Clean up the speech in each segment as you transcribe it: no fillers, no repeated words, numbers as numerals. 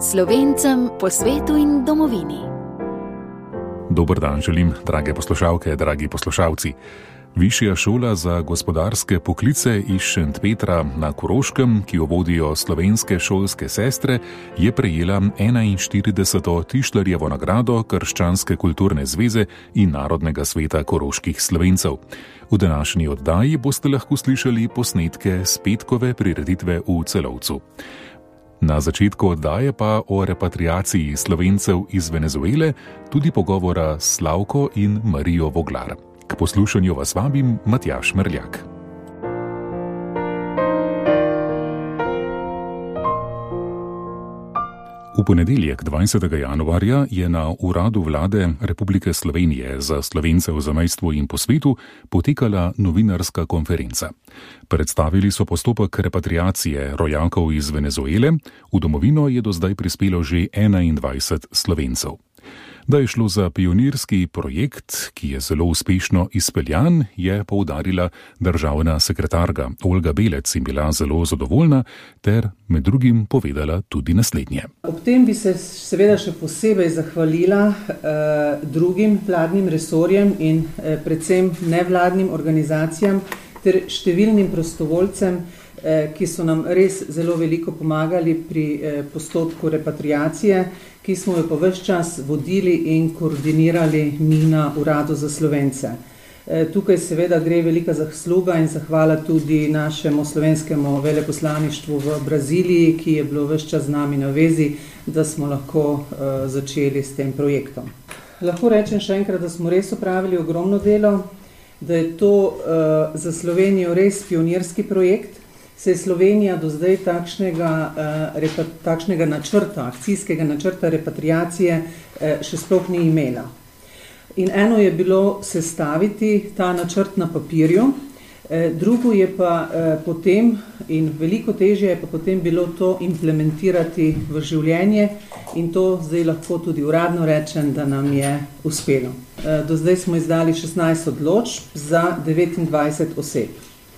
Slovencem po svetu in domovini. Dober dan želim, drage poslušalke, dragi poslušalci. Višja šola za gospodarske poklice iz Šentpetra na Koroškem, ki jo vodijo slovenske šolske sestre, je prejela 41. Tišlerjevo nagrado Krščanske kulturne zveze in Narodnega sveta koroških Slovencev. V današnji oddaji boste lahko slišali posnetke s petkove prireditve v Celovcu. Na začetku oddaje pa o repatriaciji Slovencev iz Venezuele, tudi pogovora s Slavko in Marijo Voglar. K poslušanju vas vabim Matjaž Merljak. V ponedeljek 20. januarja je na Uradu Vlade Republike Slovenije za Slovence v zamejstvu in po svetu potekala novinarska konferenca. Predstavili so postopek repatriacije rojakov iz Venezuele, v domovino je do zdaj prispelo že 21 Slovencev. Da je šlo za pionirski projekt, ki je zelo uspešno izpeljan, je poudarila državna sekretarka Olga Belec in bila zelo zadovoljna ter med drugim povedala tudi naslednje. Ob tem bi se seveda še posebej zahvalila drugim vladnim resorjem in predvsem nevladnim organizacijam ter številnim prostovoljcem, ki so nam res zelo veliko pomagali pri postopku repatriacije, ki smo jo pa ves čas vodili in koordinirali mi na Uradu za Slovence. Tukaj seveda gre velika zasluga in zahvala tudi našemu slovenskemu veleposlaništvu v Braziliji, ki je bilo ves čas z nami na vezi, da smo lahko začeli s tem projektom. Lahko rečem še enkrat, da smo res opravili ogromno delo, da je to za Slovenijo res pionirski projekt. Se je Slovenija do zdaj takšnega načrta, akcijskega načrta repatriacije še sploh ni imela. In eno je bilo sestaviti ta načrt na papirju, drugo je pa potem, in veliko težje je pa potem bilo to implementirati v življenje in to zdaj lahko tudi uradno rečem, da nam je uspelo. Do zdaj smo izdali 16 odločb za 29 oseb.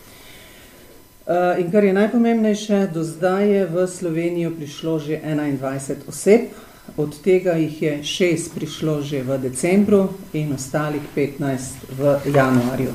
In kar je najpomembnejše, do zdaj je v Slovenijo prišlo že 21 oseb, od tega jih je 6 prišlo že v decembru in ostalih 15 v januarju.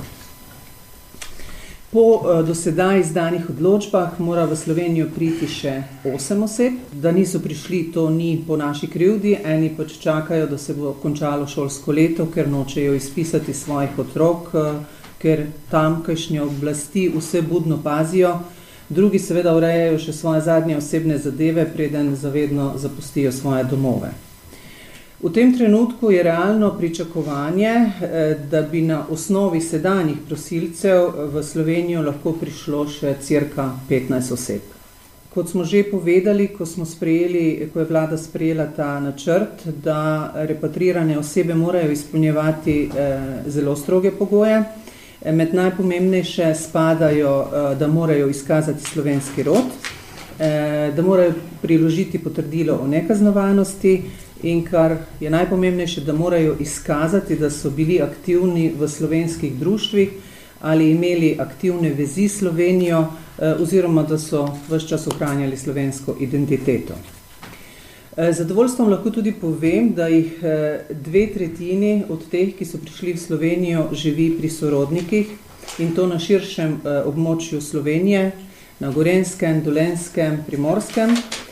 Po do sedaj izdanih odločbah mora v Slovenijo priti še 8 oseb. Da niso prišli, to ni po naši krivdi, eni pač čakajo, da se bo končalo šolsko leto, ker nočejo izpisati svojih otrok, ker tamkajšnje oblasti vse budno pazijo, drugi seveda urejajo še svoje zadnje osebne zadeve, preden zavedno zapustijo svoje domove. V tem trenutku je realno pričakovanje, da bi na osnovi sedanjih prosilcev v Slovenijo lahko prišlo še cirka 15 oseb. Kot smo že povedali, ko je vlada sprejela ta načrt, da repatrirane osebe morajo izpolnjevati zelo stroge pogoje. Med najpomembnejše spadajo, da morajo izkazati slovenski rod, da morajo priložiti potrdilo o nekaznovanosti in kar je najpomembnejše, da morajo izkazati, da so bili aktivni v slovenskih društvih ali imeli aktivne vezi s Slovenijo oziroma da so ves čas ohranjali slovensko identiteto. Zadovoljstvom lahko tudi povem, da jih 2/3 od teh, ki so prišli v Slovenijo, živi pri sorodnikih in to na širšem območju Slovenije, na Gorenjskem, Dolenjskem, Primorskem.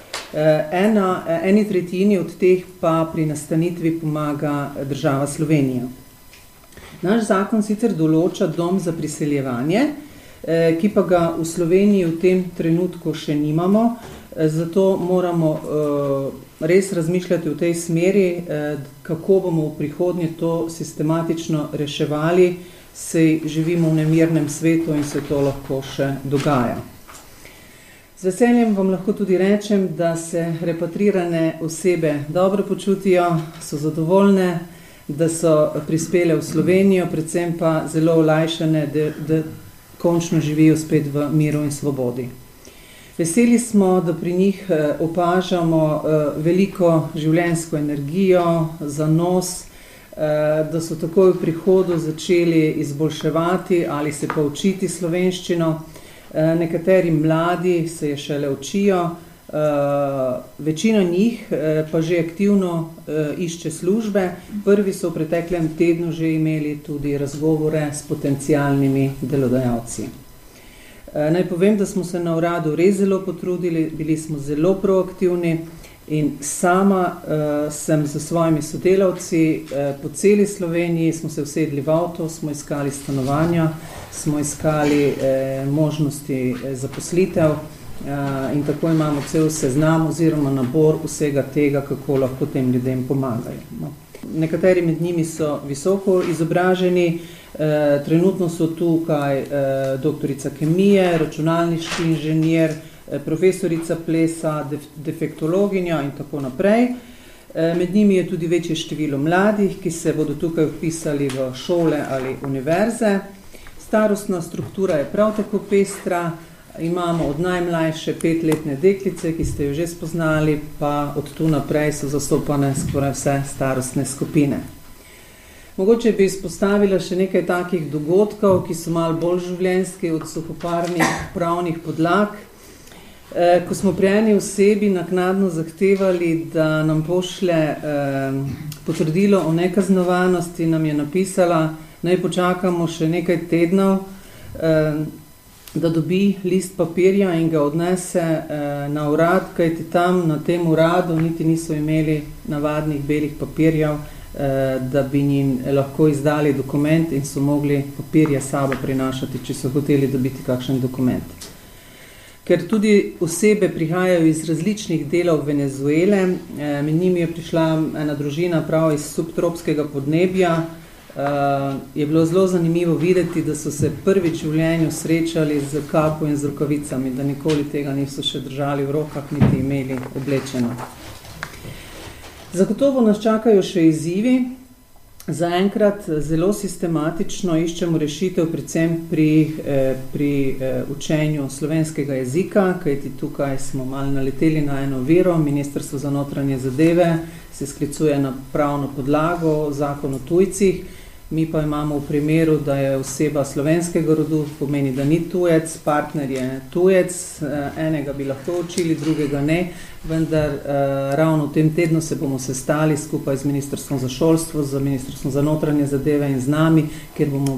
1/3 od teh pa pri nastanitvi pomaga država Slovenija. Naš zakon sicer določa dom za priseljevanje, ki pa ga v Sloveniji v tem trenutku še nimamo, zato moramo res razmišljati v tej smeri, kako bomo v prihodnje to sistematično reševali, saj živimo v nemirnem svetu in se to lahko še dogaja. Z veseljem vam lahko tudi rečem, da se repatrirane osebe dobro počutijo, so zadovoljne, da so prispele v Slovenijo, predvsem pa zelo olajšane, da končno živijo spet v miru in svobodi. Veseli smo, da pri njih opažamo veliko življenjsko energijo, zanos, da so takoj v prihodu začeli izboljševati ali se pa učiti slovenščino. Nekateri mladi se je šele učijo, Večina njih pa že aktivno išče službe. Prvi so v preteklem tednu že imeli tudi razgovore s potencialnimi delodajalci. Naj povem, da smo se na uradu res zelo potrudili, bili smo zelo proaktivni in sama sem z svojimi sodelavci po celi Sloveniji, smo se usedli v avto, smo iskali stanovanja, smo iskali možnosti zaposlitev in tako imamo cel seznam oziroma nabor vsega tega, kako lahko tem ljudem pomagajo. Nekateri med njimi so visoko izobraženi, trenutno so tukaj doktorica kemije, računalniški inženir, profesorica plesa, defektologinja in tako naprej. Med njimi je tudi večje število mladih, ki se bodo tukaj vpisali v šole ali univerze. Starostna struktura je prav tako pestra. Imamo od najmlajše 5-letne deklice, ki ste jo že spoznali, pa od tu naprej so zastopane skoraj vse starostne skupine. Mogoče bi izpostavila še nekaj takih dogodkov, ki so malo bolj življenjski od suhoparnih pravnih podlag. Ko smo pri eni osebi naknadno zahtevali, da nam pošlje potrdilo o nekaznovanosti, nam je napisala, naj počakamo še nekaj tednov, da dobi list papirja in ga odnese na urad, kajti tam na tem uradu niti niso imeli navadnih belih papirjev, da bi njim lahko izdali dokument in so mogli papirje sabo prinašati, če so hoteli dobiti kakšen dokument. Ker tudi osebe prihajajo iz različnih delov Venezuele, med njimi je prišla ena družina prav iz subtropskega podnebja, je bilo zelo zanimivo videti, da so se prvič v življenju srečali z kapo in z rokavicami, da nikoli tega niso še držali v rokah, niti imeli oblečeno. Zagotovo nas čakajo še izzivi. Zaenkrat zelo sistematično iščemo rešitev predvsem pri učenju slovenskega jezika, kajti tukaj smo malo naleteli na eno oviro. Ministrstvo za notranje zadeve se sklicuje na pravno podlago, zakon o tujcih. Mi pa imamo v primeru, da je oseba slovenskega rodu, pomeni, da ni tujec, partner je tujec, enega bi lahko učili, drugega ne, vendar ravno v tem tednu se bomo sestali skupaj z Ministrstvom za šolstvo, z Ministrstvom za notranje zadeve in z nami, kjer bomo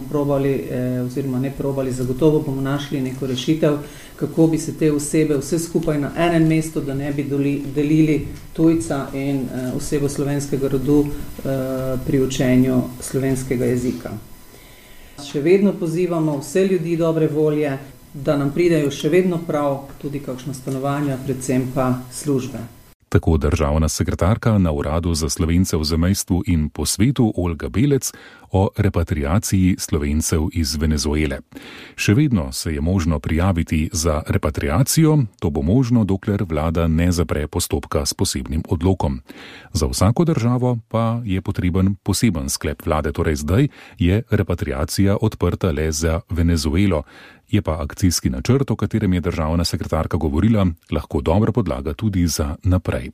zagotovo bomo našli neko rešitev, kako bi se te osebe vse skupaj na enem mestu, da ne bi delili tujca in osebo slovenskega rodu pri učenju slovenskega jezika. Še vedno pozivamo vse ljudi dobre volje, da nam pridejo še vedno prav tudi kakšna stanovanja, predvsem pa službe. Tako državna sekretarka na Uradu za Slovence v zamejstvu in po svetu Olga Belec o repatriaciji Slovencev iz Venezuele. Še vedno se je možno prijaviti za repatriacijo, to bo možno, dokler vlada ne zapre postopka s posebnim odlokom. Za vsako državo pa je potreben poseben sklep vlade, torej zdaj je repatriacija odprta le za Venezuelo. Je pa akcijski načrt, o katerem je državna sekretarka govorila, lahko dobra podlaga tudi za naprej.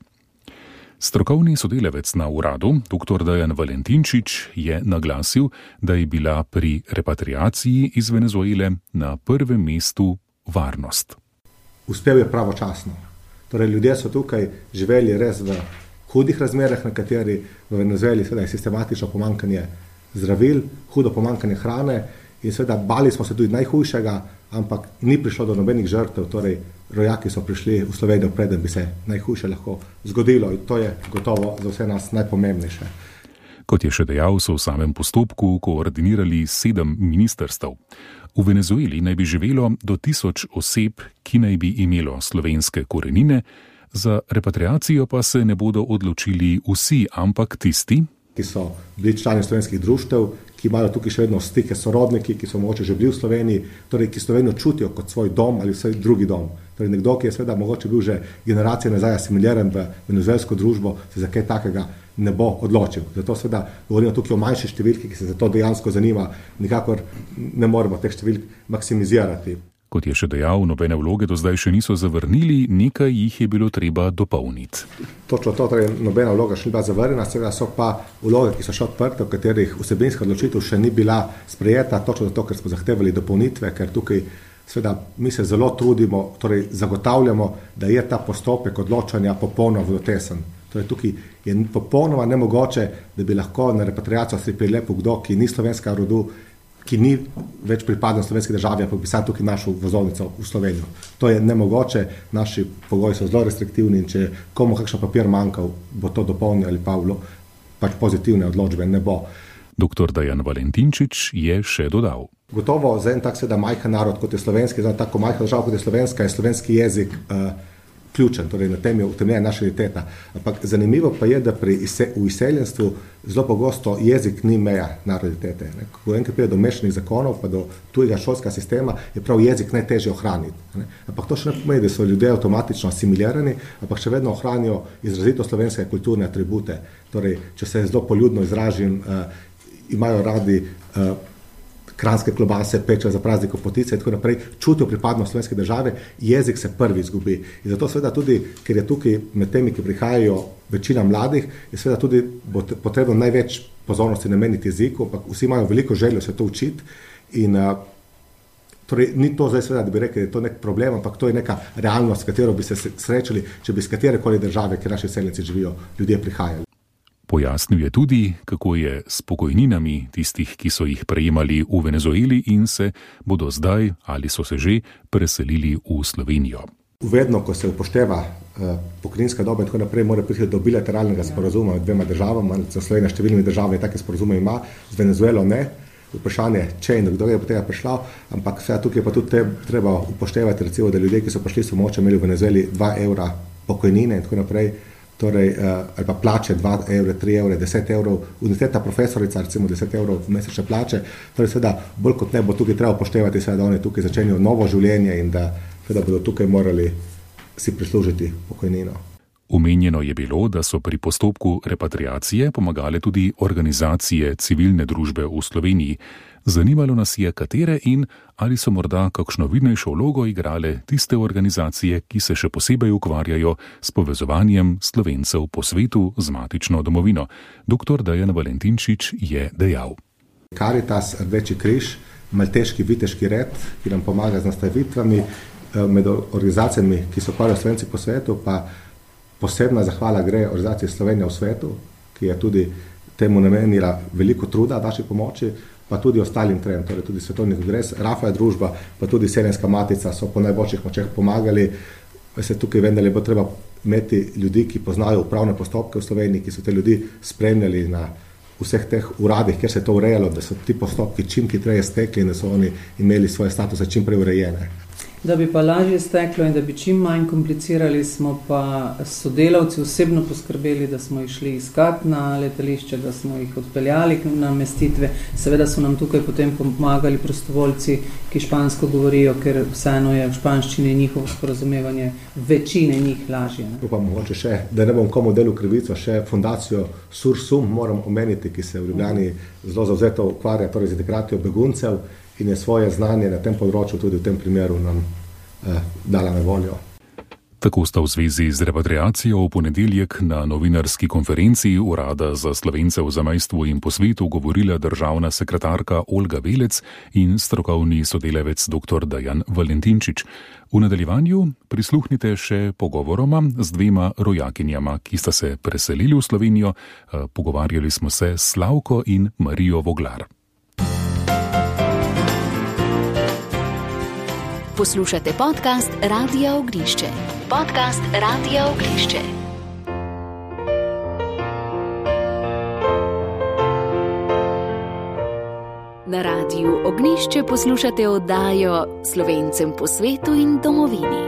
Strokovni sodelavec na uradu, dr. Dejan Valentinčič, je naglasil, da je bila pri repatriaciji iz Venezuele na prvem mestu varnost. Uspel je pravočasno. Torej, ljudje so tukaj živeli res v hudih razmerah, na kateri v Venezueli seveda je sistematično pomanjkanje zdravil, hudo pomanjkanje hrane. In seveda bali smo se tudi najhujšega, ampak ni prišlo do nobenih žrtev, torej rojaki so prišli v Slovenijo, preden bi se najhujše lahko zgodilo in to je gotovo za vse nas najpomembnejše. Kot je še dejal, so v samem postopku koordinirali 7 ministrstev. V Venezueli naj bi živelo do 1000 oseb, ki naj bi imelo slovenske korenine, za repatriacijo pa se ne bodo odločili vsi, ampak tisti, ki so bili člani slovenskih društev, ki imajo tukaj še vedno stike s sorodniki, ki so mogoče že bili v Sloveniji, torej ki Slovenijo čutijo kot svoj dom ali svoj drugi dom. Torej nekdo, ki je seveda mogoče bil že generacije nazaj asimiliran v venezuelsko družbo, se za kaj takega ne bo odločil. Zato seveda govorimo tukaj o manjši številki, ki se za to dejansko zanima, nikakor ne moremo teh številk maksimizirati. Kot je še dejal, nobene vloge do zdaj še niso zavrnili, nekaj jih je bilo treba dopolniti. Točno to, torej nobena vloga še ni bila zavrnjena, seveda so pa vloge, ki so še odprte, v katerih vsebinska odločitev še ni bila sprejeta, točno zato, ker smo zahtevali dopolnitve, ker tukaj Seveda, mi se zelo trudimo, torej zagotavljamo, da je ta postopek odločanja popolnoma vodotesen. Torej, tukaj je popolnoma nemogoče, da bi lahko na repatriacijo pripeljal kdo, ki ni slovenskega rodu, ki ni več pripadal slovenski državi, ampak bi sam tukaj našel vozovnico v Slovenijo. To je nemogoče, naši pogoji so zelo restriktivni in če komu kakšen papir manjkal, bo to dopolnil ali pa pač pozitivne odločbe ne bo. Dr. Dajan Valentinčič je še dodal. Gotovo za en tak seveda majhen narod, kot je slovenski, za tako majhna država, kot je slovenska, je slovenski jezik ključen, torej na tem je utemeljena naša identiteta. Ampak zanimivo pa je, da v izseljenstvu zelo pogosto jezik ni meja identitete. Ko enkrat pride do mešanih zakonov pa do tujega šolskega sistema, je prav jezik najtežje ohraniti. Ampak to še ne pomeni, da so ljudje avtomatično asimilirani, ampak še vedno ohranijo izrazito slovenske kulturne atribute. Torej, če se zelo poljudno izražim, imajo radi kranjske klobase, peče za praznik potice in tako naprej, čutijo pripadnost slovenske države, jezik se prvi izgubi. In zato seveda tudi, ker je tukaj med temi, ki prihajajo večina mladih, je seveda tudi potrebno največ pozornosti nameniti jeziku, ampak vsi imajo veliko željo se to učiti in torej ni to zdaj seveda, da bi rekli, da je to nek problem, ampak to je neka realnost, s katero bi se srečali, če bi z katerekoli države, kjer naši seljenci živijo, ljudje prihajali. Pojasnil je tudi, kako je s pokojninami tistih, ki so jih prejemali v Venezueli in se bodo zdaj ali so se že preselili v Slovenijo. Vedno, ko se upošteva pokojninska doba in tako naprej, mora priti do bilateralnega sporazuma med dvema državama, Slovenija številnimi državami take sporazume ima, z Venezuelo ne. Vprašanje, če in kdo je po tega prišla, ampak tukaj pa tudi treba upoštevati, recimo, da ljudje, ki so prišli, so mogoče imeli v Venezueli 2 evra pokojnine in tako naprej, torej, ali pa plače 2 evre, 3 evre, 10 evrov, univerzitetna profesorica recimo 10 evrov mesečne plače, torej seveda bolj kot ne bo tukaj treba upoštevati, da oni tukaj začenjajo novo življenje in da bodo tukaj morali si prislužiti pokojnino. Omenjeno je bilo, da so pri postopku repatriacije pomagale tudi organizacije civilne družbe v Sloveniji. Zanimalo nas je, katere in ali so morda kakšno vidnejšo vlogo igrale tiste organizacije, ki se še posebej ukvarjajo s povezovanjem Slovencev po svetu z matično domovino. Dr. Dajan Valentinčič je dejal. Karitas, Rdeči križ, Malteški viteški red, ki nam pomaga z nastavitvami, med organizacijami, ki so ukvarjajo Slovenci po svetu, pa posebna zahvala gre organizaciji Slovenija v svetu, ki je tudi temu namenila veliko truda vaši pomoči, pa tudi ostalim trem, torej tudi Svetovni kongres, Rafael družba, pa tudi Seljenska matica so po najboljših močeh pomagali. Se tukaj vendar bo treba imeti ljudi, ki poznajo upravne postopke v Sloveniji, ki so te ljudi spremljali na vseh teh uradih, kjer se je to urejalo, da so ti postopki čim hitreje stekli in da so oni imeli svoje statuse čim prej urejene. Da bi pa lažje steklo in da bi čim manj komplicirali, smo pa sodelavci osebno poskrbeli, da smo jih šli iskat na letališče, da smo jih odpeljali na namestitve. Seveda so nam tukaj potem pomagali prostovoljci, ki špansko govorijo, ker vseeno je v španščini njihovo sporazumevanje večine njih lažje. Pa mogoče še, da ne bom komu delu krivico, še fundacijo Sursum moram omeniti, ki se v Ljubljani zelo zavzeto ukvarja torej z integracijo beguncev in je svoje znanje na tem področju tudi v tem primeru nam dala na voljo. Tako sta v zvezi z repatriacijo v ponedeljek na novinarski konferenci Urada za Slovence v zamejstvu in po svetu govorila državna sekretarka Olga Velec in strokovni sodelavec dr. Dajan Valentinčič. V nadaljevanju prisluhnite še pogovoroma z dvema rojakinjama, ki sta se preselili v Slovenijo. Pogovarjali smo se s Slavko in Marijo Voglar. Poslušate podcast Radia Ognišče. Podcast Radia Ognišče. Na Radiu Ognišče poslušate oddajo Slovencem po svetu in domovini.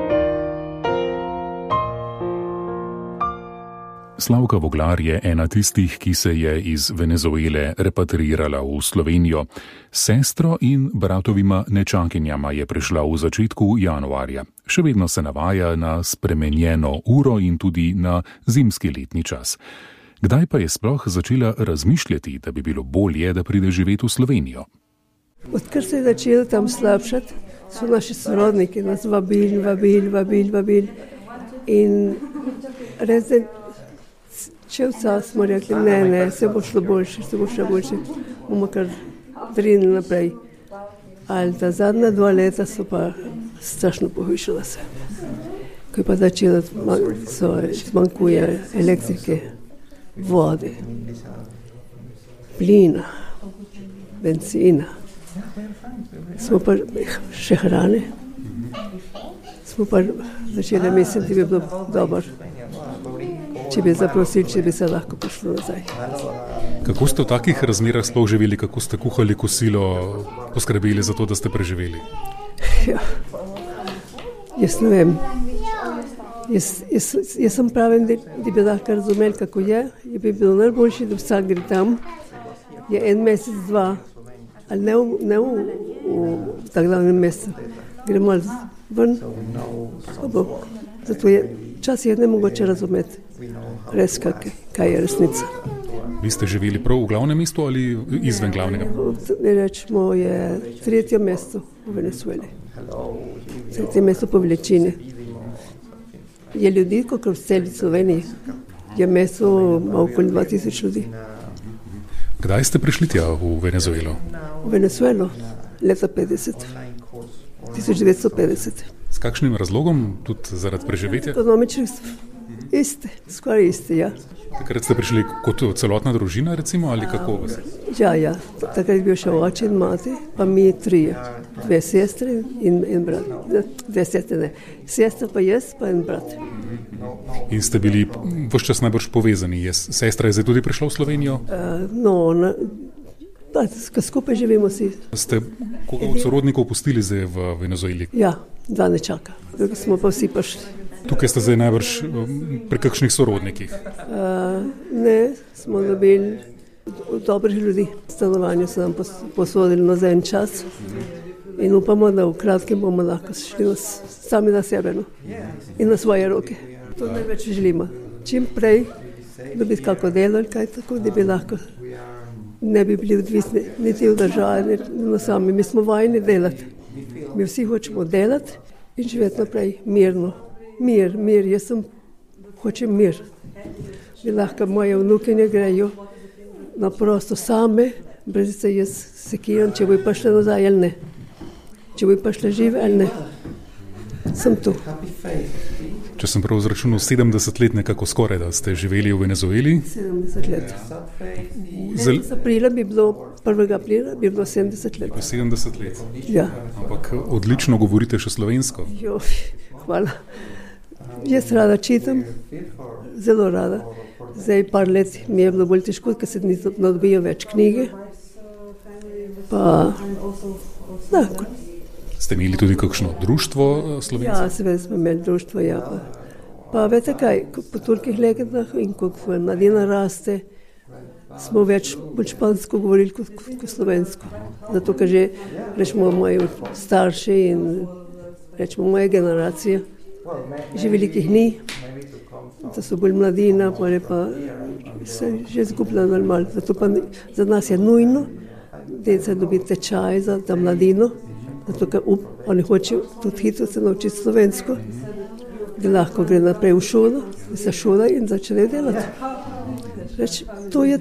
Slavka Voglar je ena tistih, ki se je iz Venezuele repatriirala v Slovenijo. Sestro in bratovima nečakinjama je prišla v začetku januarja. Še vedno se navaja na spremenjeno uro in tudi na zimski letni čas. Kdaj pa je sploh začela razmišljati, da bi bilo bolje, da pride živeti v Slovenijo? Odkar se je začelo tam slabšati, so naši sorodniki nas vabili. In res če vca smo rekli, ne, se bo šlo boljše, bomo kar drinili naprej. Ali ta zadnja 2 leta so pa strašno pohujšala se. Ko je pa začela, zmanjkuje elektrike, vode, plina, benzina. Smo pa še hrane. Smo pa začeli misliti, da bi bilo dobro, če bi zaprosili, če bi se lahko prišlo nazaj. Kako ste v takih razmerah sploh živeli, kako ste kuhali kosilo, poskrbeli za to, da ste preživeli? Ja, jaz ne vem. Jaz sem pravim, da bi lahko razumeli, kako je bi bilo najboljše, da vsak gre tam, je 1 mesec, 2, ali ne v tak glavnem mestu, gre malo ven, zato je včasih ne mogoče razumeti res, kaj je resnica. Vi ste živeli prav v glavnem mestu ali izven glavnega? Rečemo, je 3. mesto v Venezueli. 3. mesto po veličini. Je ljudi, kot v celi Sloveniji. Je mesto okoli 2000 ljudi. Kdaj ste prišli tja v Venezuelo? V Venezuelo leta 50. 1950. S kakšnim razlogom? Tudi zaradi preživetja? Ekonomičnih iste, skoraj iste, ja. Takrat ste prišli kot celotna družina, recimo, ali kako vas? Ja. Takrat je bil še oče in mati, pa mi 3. 2 sestre in brat. 2 sestre ne. Sestra pa jaz, pa en brat. In ste bili ves čas najbrž povezani. Sestra je zdaj tudi prišla v Slovenijo? Skupaj živimo si. Ste koga od sorodnikov pustili zdaj v Venezueli? Ja, 2 ne čaka. Drugi smo pa vsi prišli. Tukaj ste zdaj najbrž pri kakšnih sorodnikih? Ne, smo dobili dobrih ljudi. Stanovanje so nam posodili na za en čas in upamo, da v kratkem bomo lahko šli sami na sebe in na svoje roke. To največ želimo. Čim prej dobiti kako delo ali kaj tako, da bi lahko ne bi bili odvisni niti v državi, niti sami. Mi smo vajeni delati. Mi vsi hočemo delati in živeti naprej mirno. Mir, jaz hočem mir. Bi lahko moje vnukinje grejo na prosto same, brez se jaz sekiram, če bojo prišle nazaj ali ne. Če bojo prišle žive ali ne. Sem tu. Če sem prav izračunal, 70 let nekako skoraj, da ste živeli v Venezueli? 70 let. Aprila bi bilo, 1. aprila bi bilo 70 let. 70 let? Ja. Ampak odlično govorite še slovensko. Jo, hvala. Jaz rada čitam, zelo rada. Zdaj par let mi je bilo bolj težko, ker se ne dobijo več knjige. Ste imeli tudi kakšno društvo slovensko? Ja, seveda smo imeli društvo, ja. Pa veste kaj, po tolikih legendah in kot mladina raste, smo bolj špansko govorili kot slovensko. Zato, ker že rečemo moji starši in rečemo moje generacije, že velikih ni, da so bolj mladina, pa se že zgublja normalno. Zato pa za nas je nujno, da se dobi tečaj za mladino, zato ker oni hočejo tudi hitro se naučiti slovensko, da lahko gre naprej v šolo, da se šola in začne delati. Reč, to je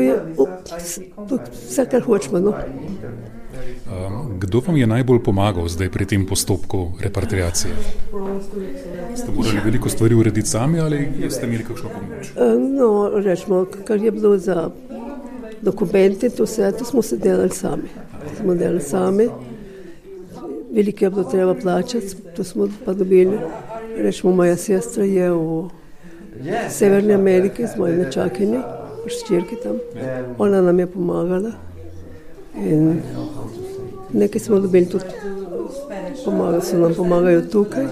vse, kar hočemo. No? Kdo vam je najbolj pomagal zdaj pri tem postopku repatriacije? Ste morali veliko stvari urediti sami ali ste imeli kakšno pomoč? Rečemo, kar je bilo za dokumente, to smo se delali sami. Veliko je bilo treba plačati, to smo pa dobili. Rečemo, moja sestra je v Severni Ameriki z mojim nečakinji, v ščirki tam. Ona nam je pomagala in nekaj smo dobili tudi, pomagajo tukaj.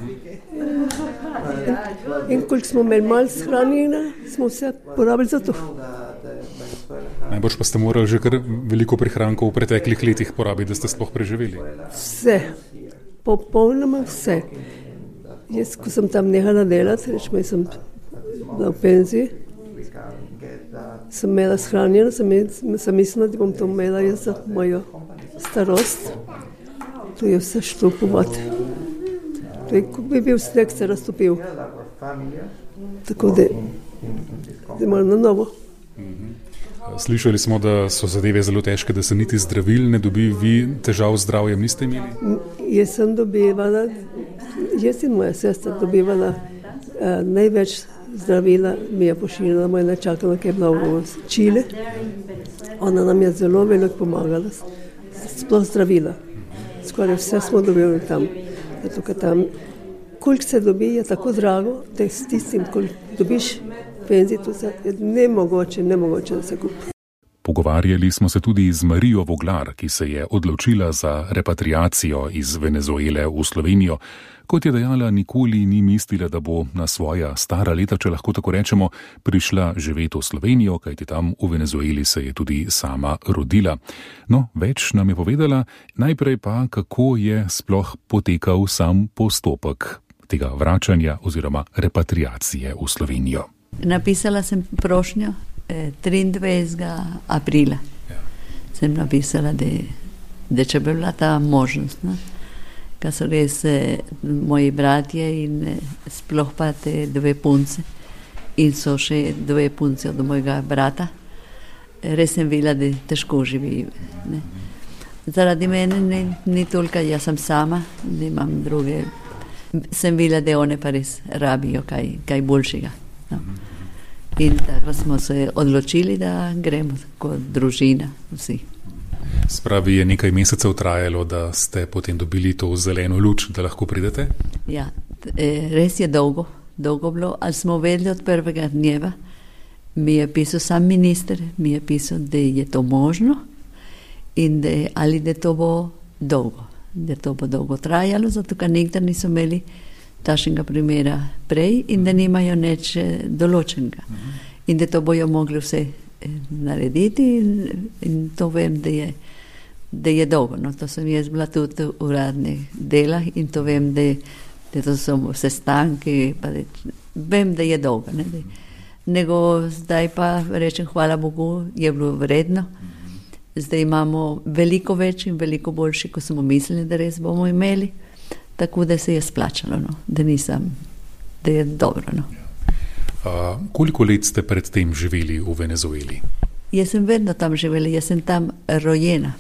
In koliko smo imeli malo shranjena, smo vse porabili za to. Najbrž pa ste morali že kar veliko prihrankov v preteklih letih porabiti, da ste sploh preživeli. Vse, popolnoma vse. Jaz, ko sem tam nehala delati, rečemo, sem bila v penziji, sem imela shranjeno, sem mislila, da bom to imela jaz za mojo starost. To je vse šlo povod. To je, ko bi bil sneg se raztopil. Tako da moram na novo. Slišali smo, da so zadeve zelo težke, da se niti zdravil ne dobi. Vi težav z zdravjem niste imeli? Jaz in moja sestra dobivala največ zdravila, mi je pošiljala moja nečakala, ki je bila v Čile. Ona nam je zelo veliko pomagala, sploh zdravila. Skoraj vse smo dobili tam. Tam koliko se dobi, je tako drago, da s tistim, koliko dobiš penzij, to je nemogoče, da se kupi. Pogovarjali smo se tudi z Marijo Voglar, ki se je odločila za repatriacijo iz Venezuele v Slovenijo. Kot je dejala, nikoli ni mislila, da bo na svoja stara leta, če lahko tako rečemo, prišla živeti v Slovenijo, kajti tam v Venezueli se je tudi sama rodila. No, več nam je povedala, najprej pa, kako je sploh potekal sam postopek tega vračanja oziroma repatriacije v Slovenijo. Napisala sem prošnjo 23. aprila. Sem napisala, da če bi bila ta možnost, kaj so res moji bratje in sploh pa te dve punce in so še dve punce od mojega brata. Res sem videla, da težko živi. Zaradi mene ni toliko, jaz sem sama, nimam druge. Sem videla, da one pa res rabijo kaj boljšega. In tako smo se odločili, da gremo kot družina vsi. Spravi, je nekaj mesecev trajalo, da ste potem dobili to zeleno luč, da lahko pridete? Ja, res je dolgo bilo, ali smo vedeli od prvega dneva. Mi je pisal sam minister, mi je pisal, da je to možno in da to bo dolgo trajalo, zato ker nikdar niso imeli takšnega primera prej in da nimajo nič določenega. In da to bojo mogli vse narediti in to vem, da je dolgo. No, to sem jaz bila tudi v uradnih delah in to vem, da to so sestanki, pa vem, da je dolgo. Nego zdaj pa rečem, hvala Bogu, je bilo vredno. Zdaj imamo veliko več in veliko boljši, kot smo mislili, da res bomo imeli. Tako da se je splačalo, da je dobro. Koliko let ste pred tem živeli v Venezueli? Jaz sem vedno tam živela, jaz sem tam rojena.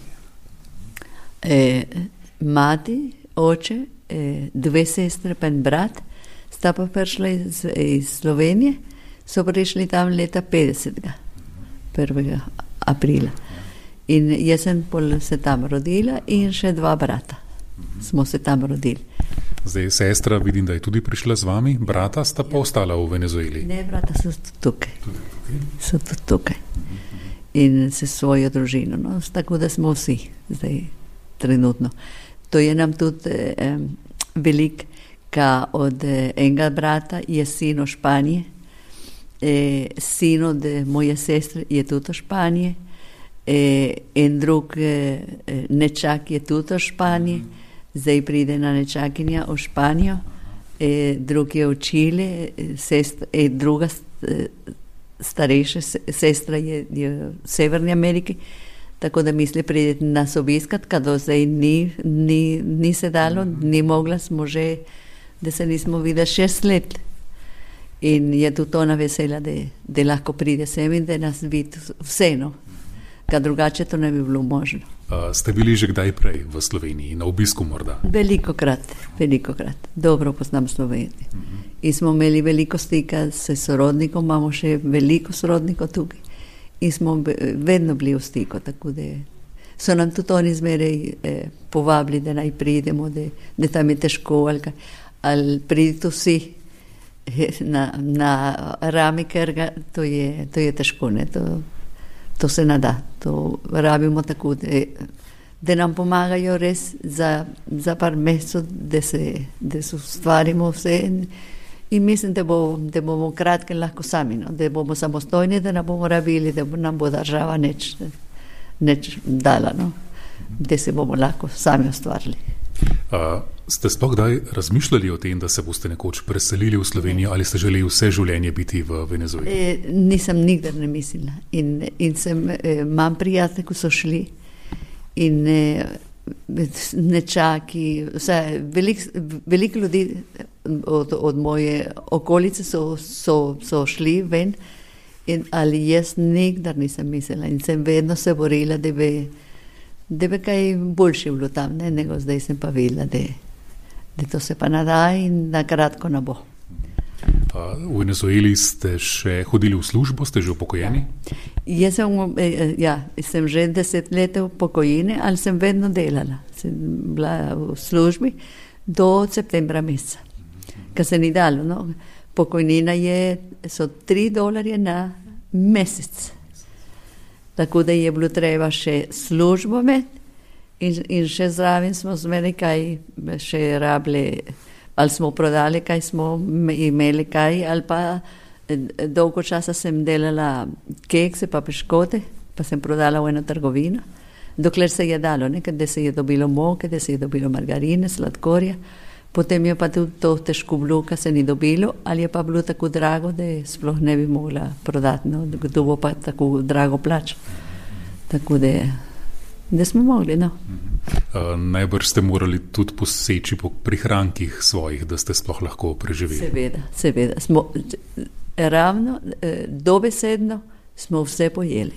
Mati, oče, dve sestre pa en brat sta pa prišla iz Slovenije, so prišli tam leta 50. 1. aprila. In jaz sem se tam rodila in še dva brata. Smo se tam rodili. Zdaj, sestra, vidim, da je tudi prišla z vami, brata sta pa ostala v Venezueli. Ne, brata so tudi tukaj. In se svojo družino. No? Tako da smo vsi zdaj trenutno. To je nam tudi velik, ka od enega brata je sin v Španiji, sin od moje sestre je tudi v Španiji, en drug nečak je tudi v Španiji, zdaj pride na nečakinja v Španijo, drug je v Čile, druga starejša sestra je v Severni Ameriki, tako da misli prideti nas obiskat, kada zdaj ni se dalo, ni mogla, smo že, da se nismo videli 6 let. In je tudi ona vesela, da lahko pride sem in da nas vidi vseeno, kad drugače to ne bi bilo možno. Ste bili že kdaj prej v Sloveniji, na obisku morda? Velikokrat. Dobro poznam Slovenijo. In smo imeli veliko stika s sorodnikom, imamo še veliko sorodnikov tukaj. In smo vedno bili v stiku, tako da so nam tudi oni zmeraj povabili, da naj pridemo, da tam je težko, ali pridite vsi na rami, ker to je težko, ne, to se ne da, to rabimo tako, da nam pomagajo res za par mesecev, da se ustvarimo vse in mislim, da bomo kratko lahko sami, no? Da bomo samostojni, da ne bomo rabili, da nam bo država neč dala, no? Da se bomo lahko sami ustvarili. Ste sploh kdaj razmišljali o tem, da se boste nekoč preselili v Slovenijo ali ste želeli vse življenje biti v Venezueli? Nisem nikdar ne mislila in imam prijatelje, ko so šli in nečaki, veliko ljudi od moje okolice so šli ven Ali jaz nikdar nisem mislila in sem vedno se borila, da bi kaj boljše bilo tam, ne, nego zdaj sem pa videla, da to se pa nada in na kratko ne bo. V Venezueli ste še hodili v službo, ste že upokojeni? Jaz sem že 10 let v pokojini, ali sem vedno delala. Sem bila v službi do septembra meseca, kar se ni dalo. No. Pokojnina so $3 na mesec. Tako da je bilo treba še službo imeti in še zraven smo zmeri kaj še rabili, ali smo prodali, kaj smo imeli kaj, ali pa dolgo časa sem delala kekse pa piškote, pa sem prodala v eno trgovino, dokler se je dalo, da se je dobilo moke, da se je dobilo margarine, sladkorja. Potem je pa tudi to težko bilo, kar se ni dobilo, ali je pa bilo tako drago, da sploh ne bi mogla prodati, no, kdo bo pa tako drago plačal. Tako da smo mogli, no. Najbrž ste morali tudi poseči po prihrankih svojih, da ste sploh lahko preživeli. Seveda. Smo ravno, dobesedno smo vse pojeli.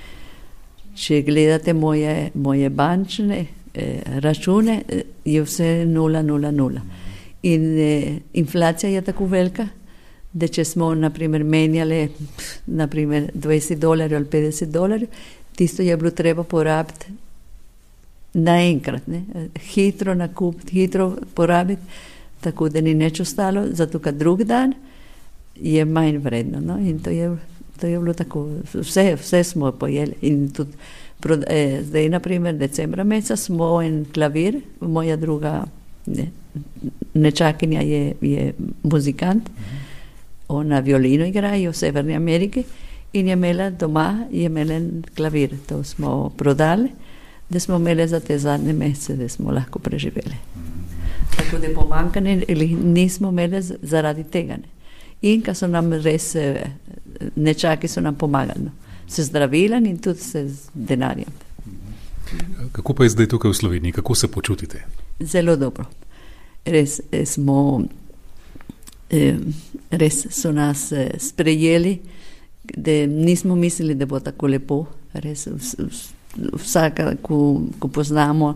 Če gledate moje bančne račune, je vse 0. In inflacija je tako velika, da če smo naprimer menjali naprimer $20 ali $50, tisto je bilo treba porabiti naenkrat, ne? Hitro nakupiti, hitro porabiti, tako da ni nič ostalo, zato kad drug dan je manj vredno, no? In to je bilo tako, vse smo pojeli in tudi zdaj, naprimer, decembra meseca smo en klavir, moja druga nečakinja je muzikant, ona violino igra v Severni Ameriki in je imela doma, en klavir, to smo prodali, da smo imeli za te zadnje mesece, da smo lahko preživeli. Tako da pomankanje nismo imeli zaradi tega. Ne. In ko so nam res, nečaki so nam pomagali. No. Se zdravilem in tudi se z denarjem. Kako pa je zdaj tukaj v Sloveniji? Kako se počutite? Zelo dobro. Res so nas sprejeli, da nismo mislili, da bo tako lepo. Res vsaka, ko poznamo,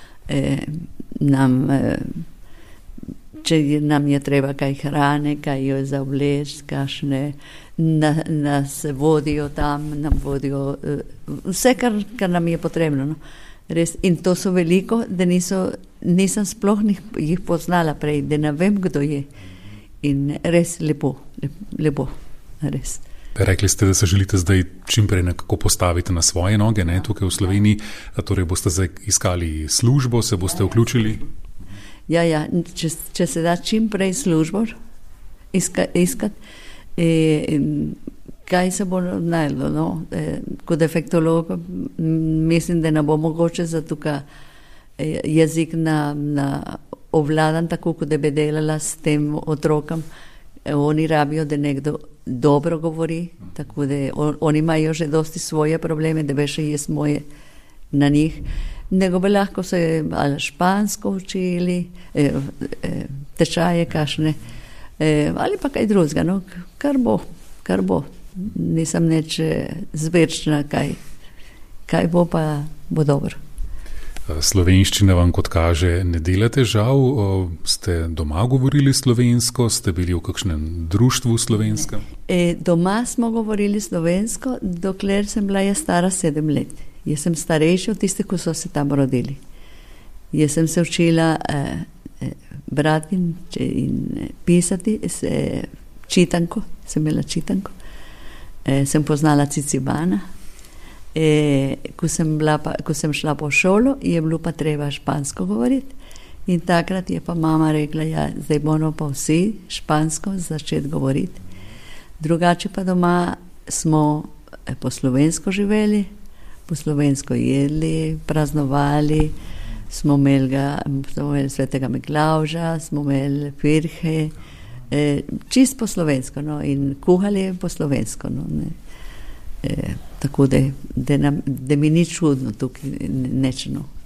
če nam je treba kaj hrane, kaj jo za obleč, kakšne nas vodijo tam, nam vodijo vse, kar nam je potrebno. No. Res, in to so veliko, da nisem sploh jih poznala prej, da ne vem, kdo je. In res lepo, res. Rekli ste, da se želite zdaj čimprej nekako postaviti na svoje noge, ne, tukaj v Sloveniji, torej boste zdaj iskali službo, se boste vključili? Ja, če se da čimprej službo iskati, kaj se bo najdlo, no? Kot defektolog mislim, da ne bo mogoče za tukaj jezik na ovladan, tako kot da bi delala s tem otrokom. Oni rabijo, da nekdo dobro govori, tako da oni imajo že dosti svoje probleme, da bi še jaz moje na njih. Nego bi lahko se ali špansko učili, tečaje kašne, ali pa kaj drugega, no, kar bo. Nisem neč zvečna, kaj bo, pa bo dobro. Slovenščina vam, kot kaže, ne delate žal. Ste doma govorili slovensko? Ste bili v kakšnem društvu slovenskem? Doma smo govorili slovensko, dokler sem bila jaz stara 7 let. Jaz sem starejša od tiste, ko so se tam rodili. Jaz sem se učila brati in pisati, čitanko, sem imela čitanko. Sem poznala Cicibana. Ko sem šla po šolo, je bilo pa treba špansko govoriti. In takrat je pa mama rekla, ja, zdaj bomo pa vsi špansko začeti govoriti. Drugače pa doma smo po slovensko živeli, po slovensko jedli, praznovali, smo imeli svetega Miklavža, smo imeli pirhe, čist po slovensko, no, in kuhali po slovensko, no, ne. Tako da mi ni čudno tukaj nečno.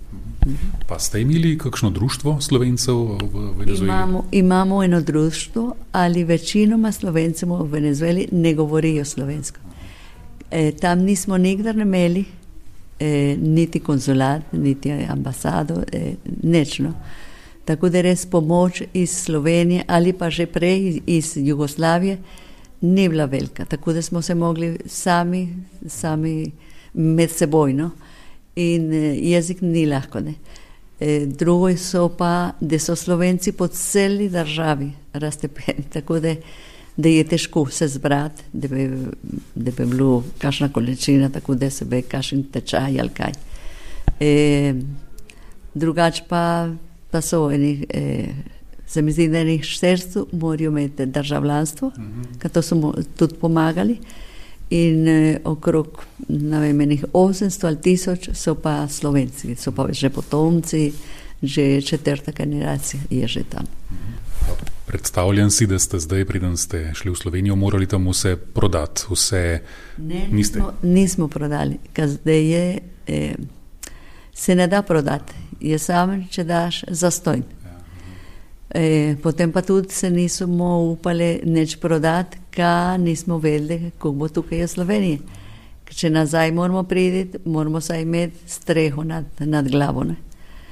Pa ste imeli kakšno društvo Slovencev v Venezueli? Imamo eno društvo, ali večinoma Slovencev v Venezueli ne govorijo slovensko. Tam nismo nikdar imeli niti konzulat, niti ambasado, nečno. Tako da res pomoč iz Slovenije ali pa že prej iz Jugoslavije ni bila velika. Tako da smo se mogli sami med seboj, no? In jezik ni lahko, ne. Drugo so pa, da so Slovenci po celi državi raztepeni, tako da je težko se zbrati, da bi bilo kakšna količina, tako da se bi kakšen tečaj ali kaj. Drugač pa so se mi zdi, da enih 400 morajo imeti državljanstvo, ker to so tudi pomagali. In okrog, ne vem, enih 800 ali 1000 so pa Slovenci, so pa že potomci, že 4. generacija je že tam. Predstavljam si, da ste zdaj, preden ste šli v Slovenijo, morali tam vse prodati, vse niste? Nismo prodali, ker zdaj se ne da prodati, je samo, če daš zastojn. Potem pa tudi se nismo upali nič prodati, ker nismo vedeli, kako bo tukaj v Sloveniji. Če nazaj moramo priti, moramo saj imeti streho nad glavo. Ne?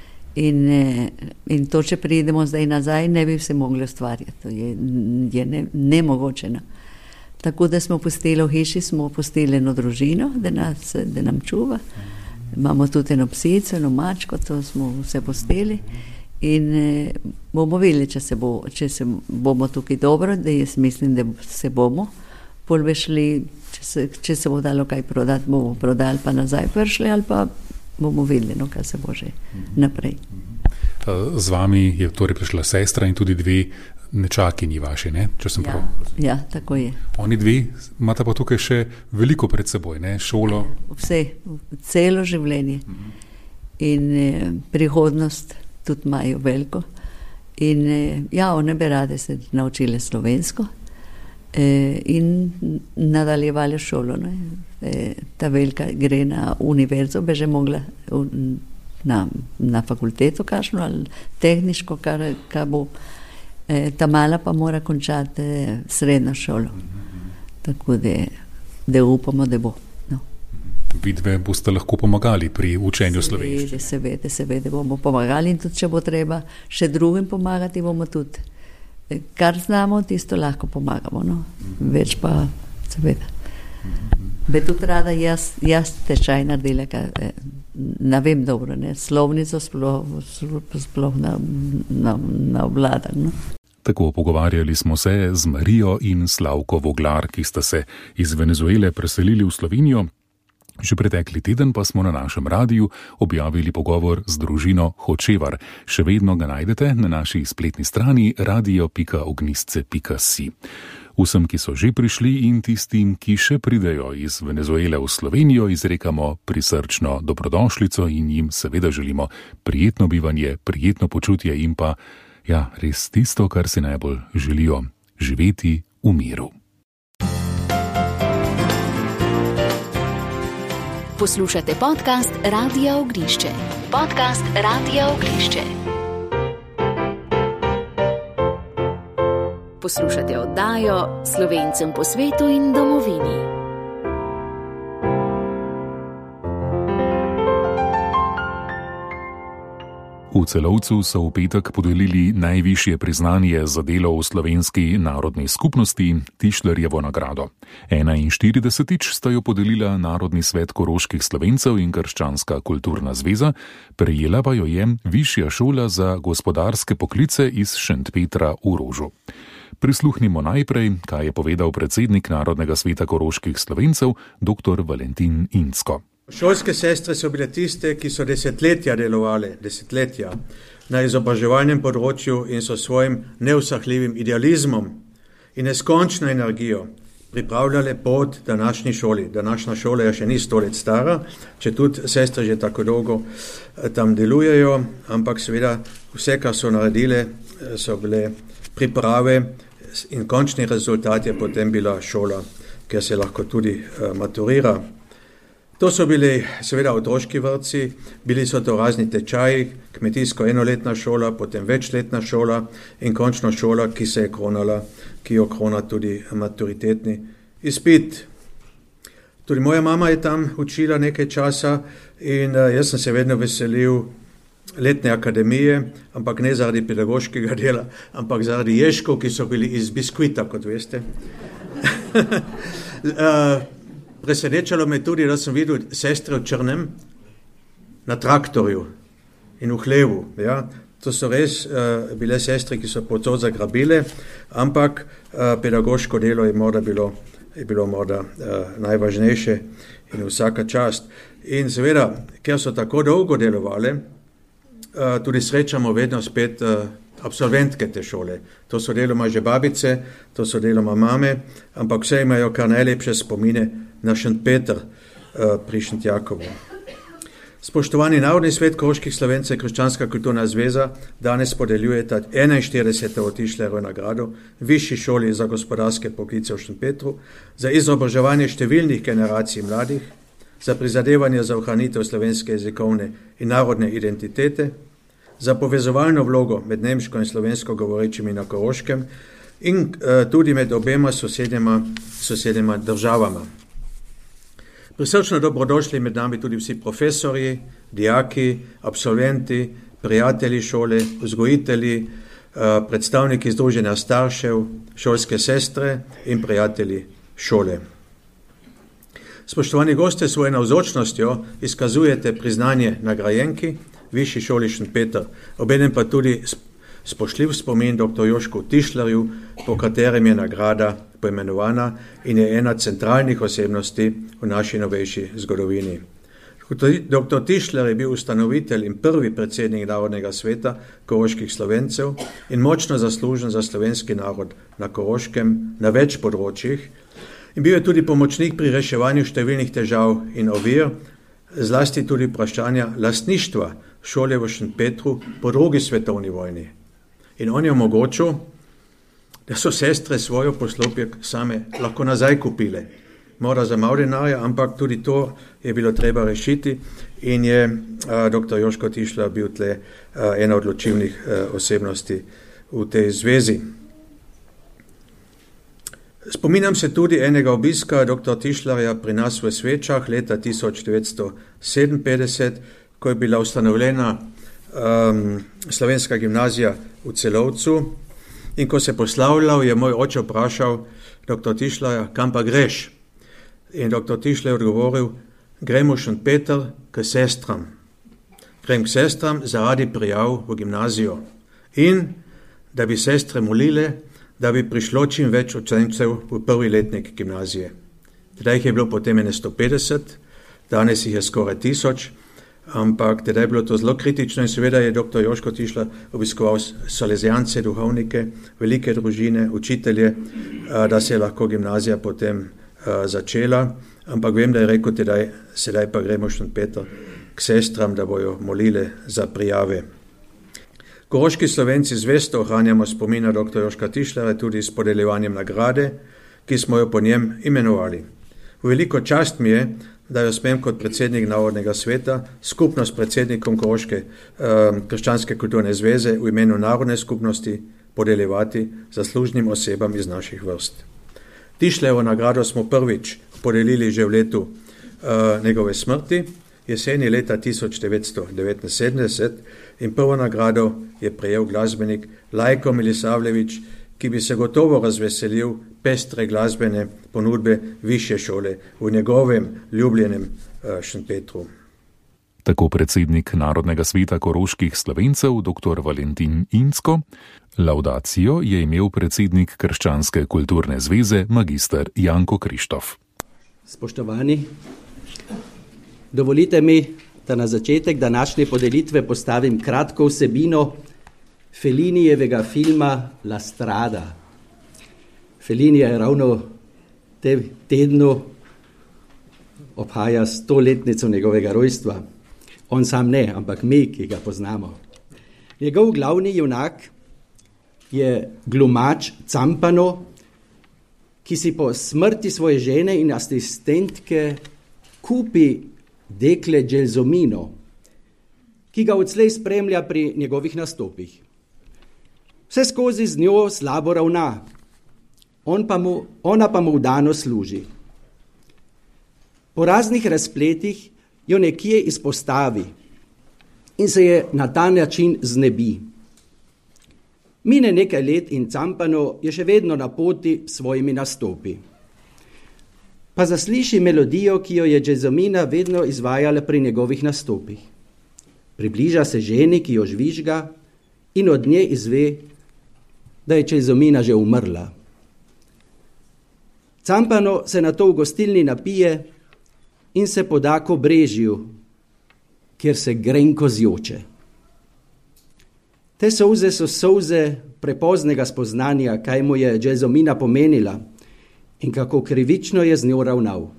In to, če pridemo zdaj nazaj, ne bi se mogli ustvarjati. To je nemogoče. No? Tako da smo pustili v hiši, smo pustili eno družino, da nam čuva. Imamo tudi eno psico, eno mačko, to smo vse pustili. In bomo videli, če se bomo tukaj dobro, da jaz mislim, da se bomo. Pol bi šli, če se bo dalo kaj prodati, bomo prodali pa nazaj prišli, ali pa bomo videli, no, kaj se bo že naprej. Z vami je torej prišla sestra in tudi 2 nečakinji vaši, ne? Če sem prav. Ja, tako je. Oni 2 imata pa tukaj še veliko pred seboj, ne? Šolo. Vse, celo življenje. In prihodnost tudi imajo veliko. In one bi rade se naučile slovensko in nadaljevali šolo. Ne? Ta velika gre na univerzo, bi že mogla na fakulteto kakšno ali tehniško, kar bo. Ta mala pa mora končati srednjo šolo. Tako da upamo, da bo. Vidve boste lahko pomagali pri učenju slovenščine. Seveda bomo pomagali in tudi, če bo treba še drugim pomagati, bomo tudi. Kar znamo, tisto lahko pomagamo. No? Več pa seveda. Bi tudi rada jaz tečaj naredila, ne vem dobro, ne? Slovnico sploh na obladam. No? Tako pogovarjali smo se z Marijo in Slavko Voglar, ki sta se iz Venezuele preselili v Slovenijo. Že pretekli teden pa smo na našem radiju objavili pogovor z družino Hočevar. Še vedno ga najdete na naši spletni strani radio.ognistce.si. Vsem, ki so že prišli in tistim, ki še pridejo iz Venezuele v Slovenijo, izrekamo prisrčno dobrodošlico in jim seveda želimo prijetno bivanje, prijetno počutje in pa, res tisto, kar si najbolj želijo, živeti v miru. Poslušate podcast Radia Ognišče. Podcast Radia Ognišče. Poslušate oddajo Slovencem po svetu in domovini. V Celovcu so v petek podelili najvišje priznanje za delo v slovenski narodni skupnosti, Tišlerjevo nagrado. 41. sta jo podelila Narodni svet koroških Slovencev in Krščanska kulturna zveza, prejela pa jo je Višja šola za gospodarske poklice iz Šentpetra v Rožu. Prisluhnimo najprej, kaj je povedal predsednik Narodnega sveta koroških Slovencev, dr. Valentin Incko. Šolske sestre so bile tiste, ki so desetletja delovale, na izobraževalnem področju in so svojim neusahljivim idealizmom in neskončno energijo pripravljale pot današnji šoli. Današnja šola je še ni 100 let stara, če tudi sestre že tako dolgo tam delujejo, ampak seveda vse, kar so naredile, so bile priprave in končni rezultat je potem bila šola, kjer se lahko tudi maturira. To so bili seveda otroški vrtci, bili so to razni tečaji, kmetijsko enoletna šola, potem večletna šola in končno šola, ki se je kronala, ki jo krona tudi maturitetni izpit. Tudi moja mama je tam učila nekaj časa in jaz sem se vedno veselil letne akademije, ampak ne zaradi pedagoškega dela, ampak zaradi ježkov, ki so bili iz biskvita, kot veste. Presenečalo me tudi, da sem videl sestre v črnem na traktorju in v hlevu. Ja. To so res bile sestre, ki so povsod zagrabile, ampak pedagoško delo je bilo morda najvažnejše in vsaka čast. In seveda, ker so tako dolgo delovali, tudi srečamo vedno spet absolventke te šole. To so deloma že babice, to so deloma mame, ampak vse imajo kar najlepše spomine na Šentpeter pri Šentjakovu. Spoštovani Narodni svet Koroških Slovencev Krščanska kulturna zveza danes podeljujeta 41. Tišlerjevo nagrado Višji šoli za gospodarske poklice v Šentpetru za izobraževanje številnih generacij mladih, za prizadevanje za ohranitev slovenske jezikovne in narodne identitete, za povezovalno vlogo med nemško in slovensko govorečimi na Koroškem in tudi med obema sosednjima državama. Prisrčno dobrodošli med nami tudi vsi profesorji, dijaki, absolventi, prijatelji šole, vzgojitelji, predstavniki združenja staršev, šolske sestre in prijatelji šole. Spoštovani goste, s svojo navzočnostjo izkazujete priznanje nagrajenki Višji šoli Šentpeter, obenem pa tudi spoštljiv spomin dr. Jožku Tišlerju, po katerem je nagrada poimenovana in je ena centralnih osebnosti v naši novejši zgodovini. Dr. Tišler je bil ustanovitelj in prvi predsednik Narodnega sveta koroških Slovencev in močno zaslužen za slovenski narod na Koroškem na več področjih in bil je tudi pomočnik pri reševanju številnih težav in ovir, zlasti tudi vprašanja lastništva šole v Šentpetru po drugi svetovni vojni. In on je omogočil, da so sestre svojo poslopje same lahko nazaj kupile. Mora za malo denarja, ampak tudi to je bilo treba rešiti in je dr. Jožko Tišler bil tle ena odločilnih osebnosti v tej zvezi. Spominjam se tudi enega obiska dr. Tišlerja pri nas v Svečah leta 1957, ko je bila ustanovljena slovenska gimnazija v Celovcu in ko se poslavljal, je moj oče vprašal dr. Tišlerja, kam pa greš? In dr. Tišler je odgovoril, gremo v Šentpeter k sestram. Grem k sestram zaradi prijav v gimnazijo in da bi sestre molile, da bi prišlo čim več učencev v prvi letnik gimnazije. Tedaj jih je bilo potem 150, danes jih je skoraj 1000, ampak tedaj je bilo to zelo kritično in seveda je dr. Jožko Tišler obiskoval salezijance, duhovnike, velike družine, učitelje, da se je lahko gimnazija potem začela, ampak vem, da je rekel tedaj, sedaj pa gremo v Šentpeter k sestram, da bojo molile za prijave. Koroški Slovenci zvesto ohranjamo spomina dr. Jožka Tišlerja tudi s podeljevanjem nagrade, ki smo jo po njem imenovali. Veliko čast mi je, da jo smem kot predsednik Narodnega sveta skupno s predsednikom Koroške krščanske kulturne zveze v imenu narodne skupnosti podeljevati zaslužnim osebam iz naših vrst. Tišlerjevo nagrado smo prvič podelili že v letu njegove smrti, jeseni leta 1979 in prvo nagrado je prejel glasbenik Lajko Milisavljević, ki bi se gotovo razveselil pestre glasbene ponudbe višje šole v njegovem ljubljenem Šentpetru. Tako predsednik Narodnega sveta koroških Slovencev dr. Valentin Incko. Laudacijo je imel predsednik Krščanske kulturne zveze magister Janko Krištof. Spoštovani, dovolite mi, da na začetek današnje podelitve postavim kratko vsebino Fellinijevega filma La Strada. Fellini je ravno te tednu obhaja 100-letnico njegovega rojstva. On sam ne, ampak mi, ki ga poznamo. Njegov glavni junak je glumač Campano, ki si po smrti svoje žene in asistentke kupi dekle Gelsomino, ki ga odslej spremlja pri njegovih nastopih. Vse skozi z njo slabo ravna, ona pa mu vdano služi. Po raznih razpletih jo nekje izpostavi in se je na ta način znebi. Mine nekaj let in Campano je še vedno na poti s svojimi nastopi. Pa zasliši melodijo, ki jo je Gelsomina vedno izvajala pri njegovih nastopih. Približa se ženi, ki jo žvižga, in od nje izve, da je Gelsomina že umrla. Campano se nato v gostilni napije in se poda k obrežju, kjer se grenko zjoče. Te solze so solze prepoznega spoznanja, kaj mu je Gelsomina pomenila in kako krivično je z njo ravnal.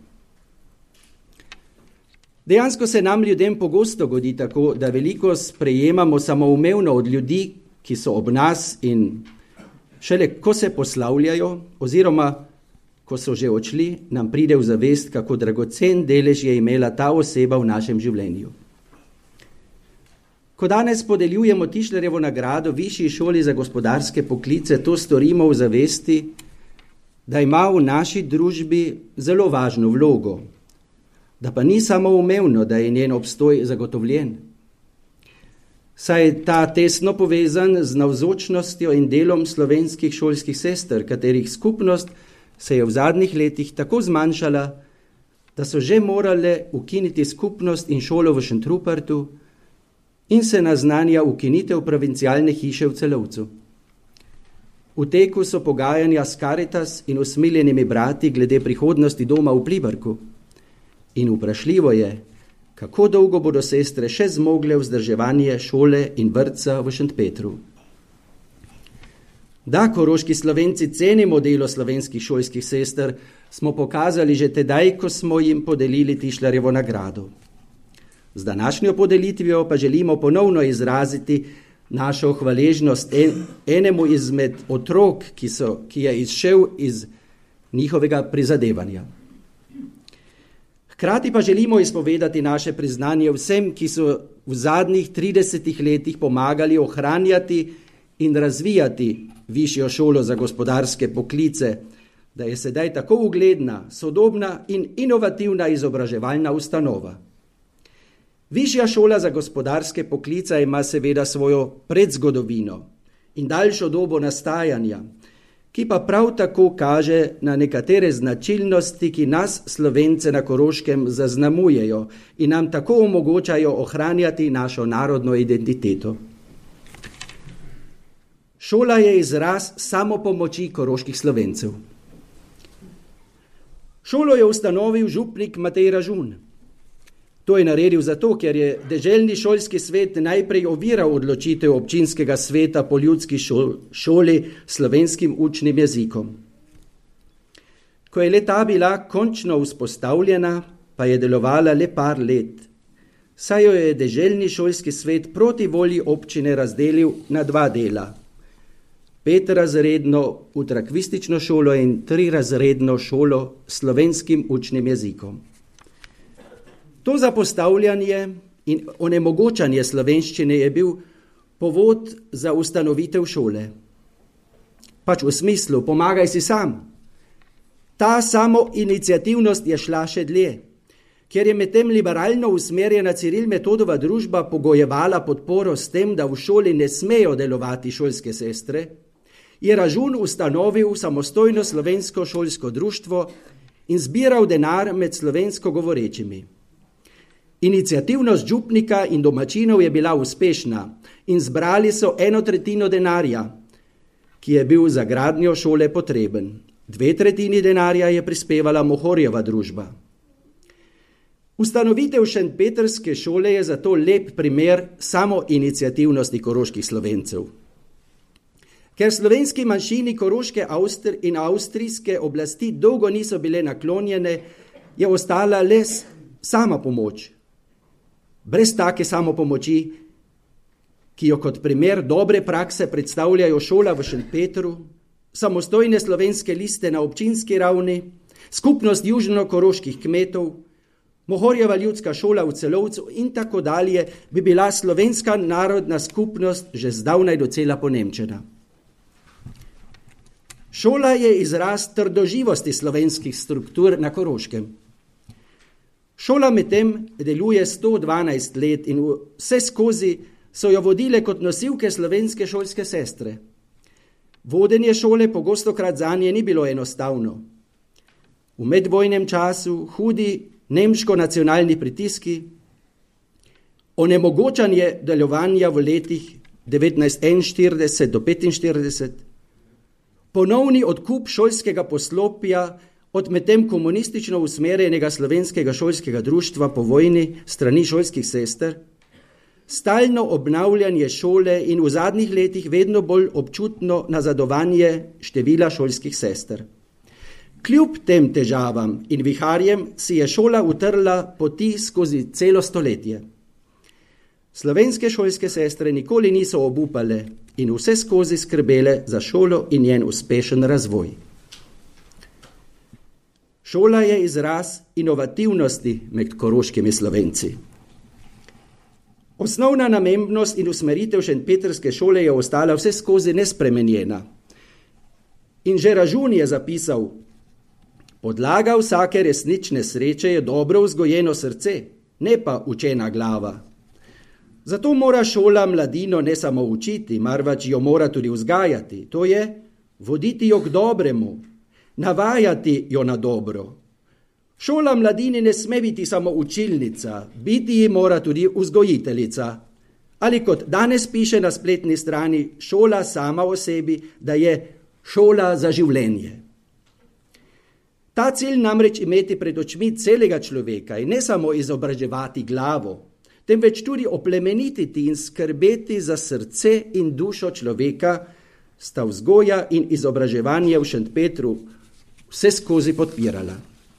Dejansko se nam ljudem pogosto godi tako, da veliko sprejemamo samoumevno od ljudi, ki so ob nas, in šele ko se poslavljajo oziroma ko so že odšli, nam pride v zavest, kako dragocen delež je imela ta oseba v našem življenju. Ko danes podeljujemo Tišlerjevo nagrado Višji šoli za gospodarske poklice, to storimo v zavesti, da ima v naši družbi zelo važno vlogo, da pa ni samoumevno, da je njen obstoj zagotovljen. Saj je ta tesno povezan z navzočnostjo in delom slovenskih šolskih sester, katerih skupnost se je v zadnjih letih tako zmanjšala, da so že morale ukiniti skupnost in šolo v Šentrupertu in se naznanja ukinitev provincialne hiše v Celovcu. V teku so pogajanja s Karitas in usmiljenimi brati glede prihodnosti doma v Pliberku. In vprašljivo je, kako dolgo bodo sestre še zmogle vzdrževanje šole in vrtca v Šentpetru. Da koroški Slovenci cenimo delo slovenskih šolskih sester, smo pokazali že tedaj, ko smo jim podelili Tišlerjevo nagrado. Z današnjo podelitvijo pa želimo ponovno izraziti našo hvaležnost enemu izmed otrok, ki je izšel iz njihovega prizadevanja. Hkrati pa želimo izpovedati naše priznanje vsem, ki so v zadnjih 30 letih pomagali ohranjati in razvijati Višjo šolo za gospodarske poklice, da je sedaj tako ugledna, sodobna in inovativna izobraževalna ustanova. Višja šola za gospodarske poklice ima seveda svojo predzgodovino in daljšo dobo nastajanja, ki pa prav tako kaže na nekatere značilnosti, ki nas Slovence na Koroškem zaznamujejo in nam tako omogočajo ohranjati našo narodno identiteto. Šola je izraz samopomoči koroških Slovencev. Šolo je ustanovil župnik Matej Ražun. To je naredil zato, ker je deželni šolski svet najprej oviral odločitev občinskega sveta po ljudski šoli slovenskim učnim jezikom. Ko je le-ta bila končno vzpostavljena, pa je delovala le par let, saj jo je deželni šolski svet proti volji občine razdelil na 2 dela. 5-razredno utrakvistično šolo in 3-razredno šolo s slovenskim učnim jezikom. To zapostavljanje in onemogočanje slovenščine je bil povod za ustanovitev šole. Pač v smislu, pomagaj si sam. Ta samoiniciativnost je šla še dlje, ker je medtem liberalno usmerjena Ciril-Metodova družba pogojevala podporo s tem, da v šoli ne smejo delovati šolske sestre, je Ražun ustanovil samostojno slovensko šolsko društvo in zbiral denar med slovensko govorečimi. Iniciativnost župnika in domačinov je bila uspešna in zbrali so 1/3 denarja, ki je bil za gradnjo šole potreben. 2/3 denarja je prispevala Mohorjeva družba. Ustanovitev šentpetrske šole je zato lep primer samoiniciativnosti koroških Slovencev. Ker slovenski manjšini koroške in avstrijske oblasti dolgo niso bile naklonjene, je ostala le sama pomoč. Brez take samopomoči, ki jo kot primer dobre prakse predstavljajo šola v Šentpetru, samostojne slovenske liste na občinski ravni, skupnost južno-koroških kmetov, Mohorjeva ljudska šola v Celovcu in tako dalje, bi bila slovenska narodna skupnost že zdavnaj docela ponemčena. Šola je izraz trdoživosti slovenskih struktur na Koroškem. Šola medtem deluje 112 let in vse skozi so jo vodile kot nosilke slovenske šolske sestre. Vodenje šole pogostokrat zanje ni bilo enostavno. V medvojnem času hudi nemško-nacionalni pritiski, onemogočanje delovanja v letih 1941 do 1945, ponovni odkup šolskega poslopja od medtem komunistično usmerjenega slovenskega šolskega društva po vojni strani šolskih sester, stalno obnavljanje šole in v zadnjih letih vedno bolj občutno nazadovanje števila šolskih sester. Kljub tem težavam in viharjem si je šola utrla poti skozi celo stoletje. Slovenske šolske sestre nikoli niso obupale in vse skozi skrbele za šolo in njen uspešen razvoj. Šola je izraz inovativnosti med koroškimi Slovenci. Osnovna namembnost in usmeritev šentpetrske šole je ostala vse skozi nespremenjena. In že Ražun je zapisal: podlaga vsake resnične sreče je dobro vzgojeno srce, ne pa učena glava. Zato mora šola mladino ne samo učiti, marveč jo mora tudi vzgajati, to je voditi jo k dobremu, navajati jo na dobro. Šola mladini ne sme biti samo učilnica, biti ji mora tudi vzgojiteljica. Ali kot danes piše na spletni strani, šola sama o sebi, da je šola za življenje. Ta cilj namreč imeti pred očmi celega človeka in ne samo izobraževati glavo, temveč tudi oplemenititi in skrbeti za srce in dušo človeka, sta vzgoja in izobraževanje v Šentpetru vse skozi podpirala.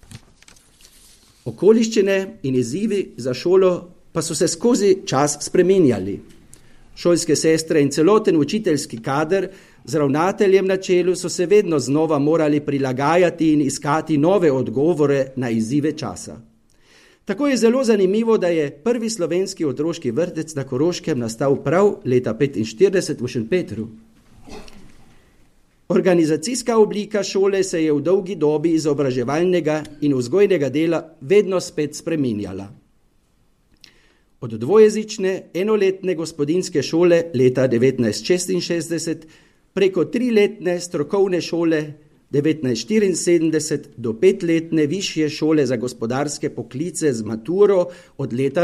Okoliščine in izzivi za šolo pa so se skozi čas spreminjali. Šolske sestre in celoten učiteljski kader z ravnateljem na čelu so se vedno znova morali prilagajati in iskati nove odgovore na izzive časa. Tako je zelo zanimivo, da je prvi slovenski otroški vrtec na Koroškem nastal prav leta 1945 v Šentpetru. Organizacijska oblika šole se je v dolgi dobi izobraževalnega in vzgojnega dela vedno spet spreminjala. Od dvojezične enoletne gospodinjske šole leta 1966 preko 3-letne strokovne šole 1974 do 5-letne višje šole za gospodarske poklice z maturo od leta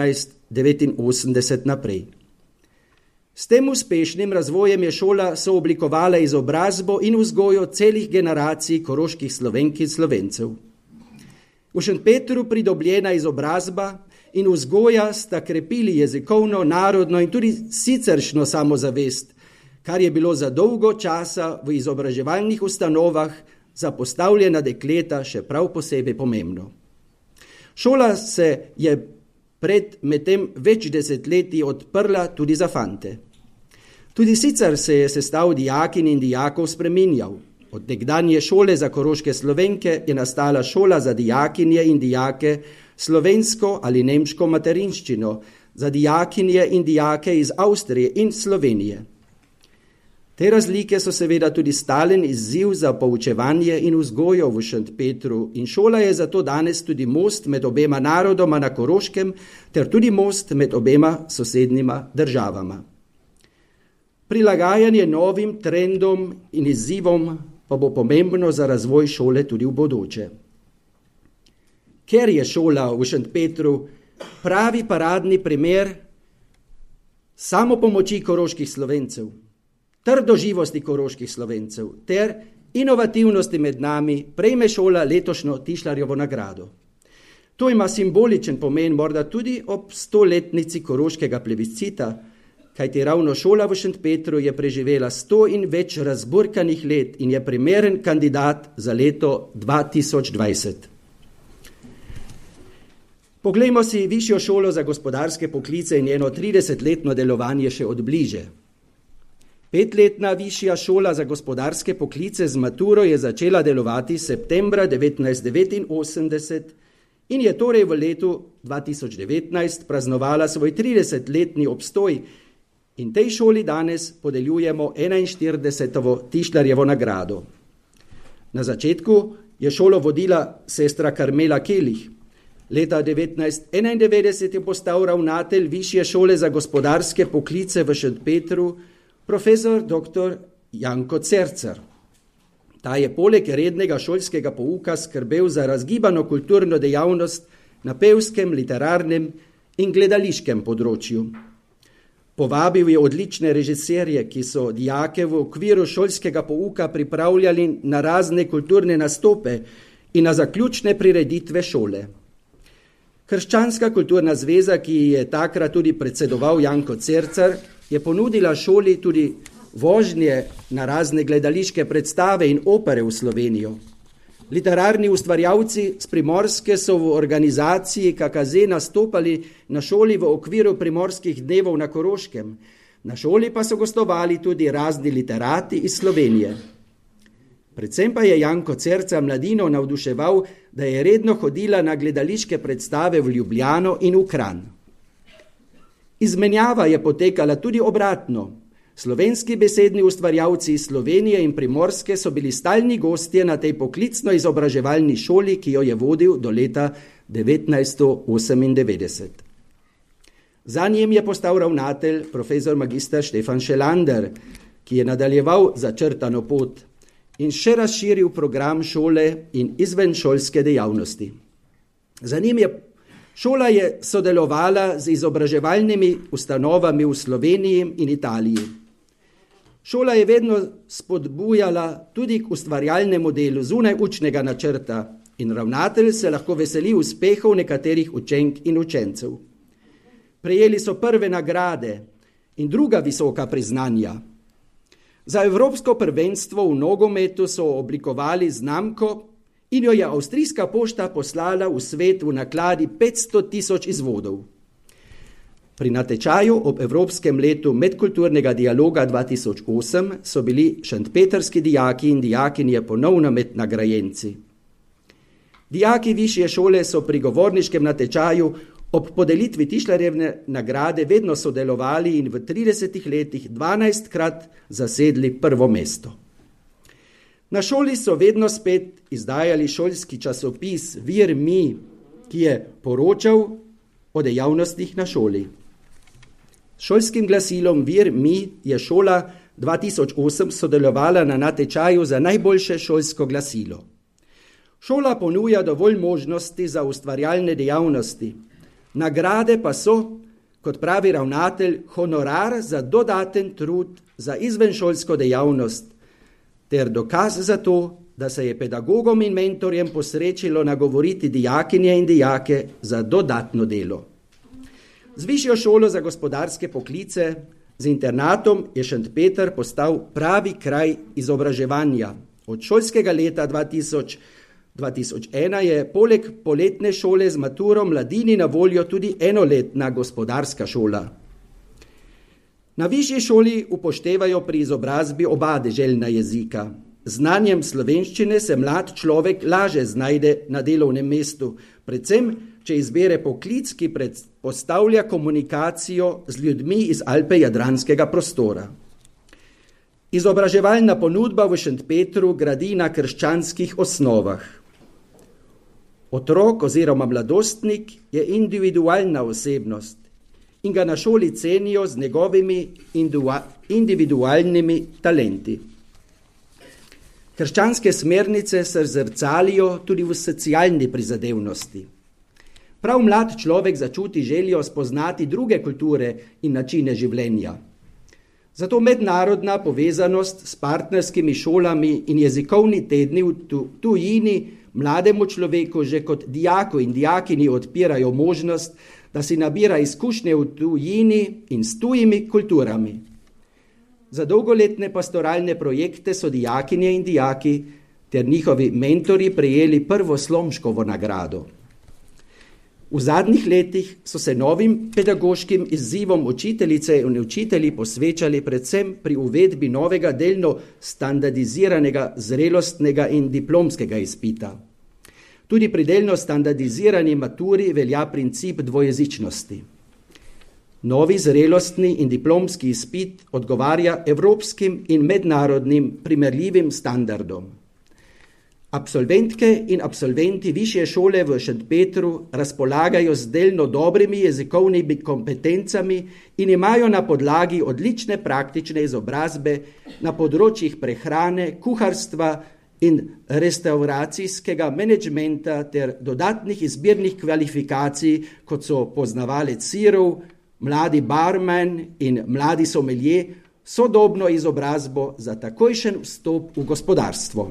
1989 naprej. S tem uspešnim razvojem je šola sooblikovala izobrazbo in vzgojo celih generacij koroških Slovenk in Slovencev. V Šentpetru pridobljena izobrazba in vzgoja sta krepili jezikovno, narodno in tudi siceršno samozavest, kar je bilo za dolgo časa v izobraževalnih ustanovah za postavljena dekleta še prav posebej pomembno. Šola se je pred medtem več desetletij odprla tudi za fante. Tudi sicer se je sestav dijakin in dijakov spreminjal. Od nekdanje šole za koroške Slovenke je nastala šola za dijakinje in dijake slovensko ali nemško materinščino, za dijakinje in dijake iz Avstrije in Slovenije. Te razlike so seveda tudi stalen izziv za poučevanje in vzgojo v Šentpetru in šola je zato danes tudi most med obema narodoma na Koroškem ter tudi most med obema sosednjima državama. Prilagajanje novim trendom in izzivom pa bo pomembno za razvoj šole tudi v bodoče. Ker je šola v Šentpetru pravi paradni primer samopomoči koroških Slovencev, trdoživosti koroških Slovencev ter inovativnosti med nami, prejme šola letošnjo Tišlarjevo nagrado. To ima simboličen pomen morda tudi ob 100-letnici koroškega plebiscita, kajti ravno šola v Šentpetru je preživela 100 in več razburkanih let in je primeren kandidat za leto 2020. Poglejmo si Višjo šolo za gospodarske poklice in njeno 30-letno delovanje še od bliže. 5-letna Višja šola za gospodarske poklice z maturo je začela delovati septembra 1989 in je torej v letu 2019 praznovala svoj 30-letni obstoj in tej šoli danes podeljujemo 41. Tišlarjevo nagrado. Na začetku je šolo vodila sestra Karmela Kelih. Leta 1991 je postal ravnatelj Višje šole za gospodarske poklice v Šentpetru profesor dr. Janko Cercer. Ta je poleg rednega šolskega pouka skrbel za razgibano kulturno dejavnost na pevskem, literarnem in gledališkem področju. Povabil je odlične režiserje, ki so dijake v okviru šolskega pouka pripravljali na razne kulturne nastope in na zaključne prireditve šole. Krščanska kulturna zveza, ki je takrat tudi predsedoval Janko Cercer, je ponudila šoli tudi vožnje na razne gledališke predstave in opere v Slovenijo. Literarni ustvarjalci z Primorske so v organizaciji KKZ nastopali na šoli v okviru Primorskih dnevov na Koroškem. Na šoli pa so gostovali tudi razni literati iz Slovenije. Predvsem pa je Janko Cercer mladino navduševal, da je redno hodila na gledališke predstave v Ljubljano in v Kranj. Izmenjava je potekala tudi obratno. Slovenski besedni ustvarjalci iz Slovenije in Primorske so bili stalni gostje na tej poklicno-izobraževalni šoli, ki jo je vodil do leta 1998. Za njim je postal ravnatelj profesor magister Štefan Šelander, ki je nadaljeval začrtano pot in še razširil program šole in izvenšolske dejavnosti. Za njim šola je sodelovala z izobraževalnimi ustanovami v Sloveniji in Italiji. Šola je vedno spodbujala tudi k ustvarjalnemu delu zunaj učnega načrta in ravnatelj se lahko veseli uspehov nekaterih učenk in učencev. Prejeli so prve nagrade in druga visoka priznanja. Za evropsko prvenstvo v nogometu so oblikovali znamko in jo je avstrijska pošta poslala v svet v nakladi 500.000 izvodov. Pri natečaju ob Evropskem letu medkulturnega dialoga 2008 so bili šentpetrski dijaki in dijakinje ponovno med nagrajenci. Dijaki Višje šole so pri govorniškem natečaju ob podelitvi Tišlarjevne nagrade vedno sodelovali in v 30 letih 12krat zasedli prvo mesto. Na šoli so vedno spet izdajali šolski časopis Vir mi, ki je poročal o dejavnostih na šoli. S šolskim glasilom Vir mi je šola 2008 sodelovala na natečaju za najboljše šolsko glasilo. Šola ponuja dovolj možnosti za ustvarjalne dejavnosti. Nagrade pa so, kot pravi ravnatelj, honorar za dodaten trud za izvenšolsko dejavnost ter dokaz za to, da se je pedagogom in mentorjem posrečilo nagovoriti dijakinje in dijake za dodatno delo. Z Višjo šolo za gospodarske poklice, z internatom je Šentpeter postal pravi kraj izobraževanja. Od šolskega leta 2001 je poleg poletne šole z maturo mladini na voljo tudi enoletna gospodarska šola. Na Višji šoli upoštevajo pri izobrazbi oba deželna jezika. Znanjem slovenščine se mlad človek laže znajde na delovnem mestu, predvsem, če izbere poklic, ki predpostavlja komunikacijo z ljudmi iz Alpe-jadranskega prostora. Izobraževalna ponudba v Šentpetru gradi na krščanskih osnovah. Otrok oziroma mladostnik je individualna osebnost in ga na šoli cenijo z njegovimi individualnimi talenti. Krščanske smernice se zrcalijo tudi v socialni prizadevnosti. Prav mlad človek začuti željo spoznati druge kulture in načine življenja. Zato mednarodna povezanost s partnerskimi šolami in jezikovni tedni v tujini mlademu človeku že kot dijaku in dijakini odpirajo možnost, da si nabira izkušnje v tujini in s tujimi kulturami. Za dolgoletne pastoralne projekte so dijakinje in dijaki ter njihovi mentori prejeli prvo Slomškovo nagrado. V zadnjih letih so se novim pedagoškim izzivom učiteljice in učitelji posvečali predvsem pri uvedbi novega delno standardiziranega zrelostnega in diplomskega izpita. Tudi pri delno standardizirani maturi velja princip dvojezičnosti. Novi zrelostni in diplomski izpit odgovarja evropskim in mednarodnim primerljivim standardom. Absolventke in absolventi višje šole v Šentpetru razpolagajo z delno dobrimi jezikovnimi kompetencami in imajo na podlagi odlične praktične izobrazbe na področjih prehrane, kuharstva in restauracijskega menedžmenta ter dodatnih izbirnih kvalifikacij, kot so poznavalec sirov, mladi barman in mladi sommelier, sodobno izobrazbo za takojšen vstop v gospodarstvo.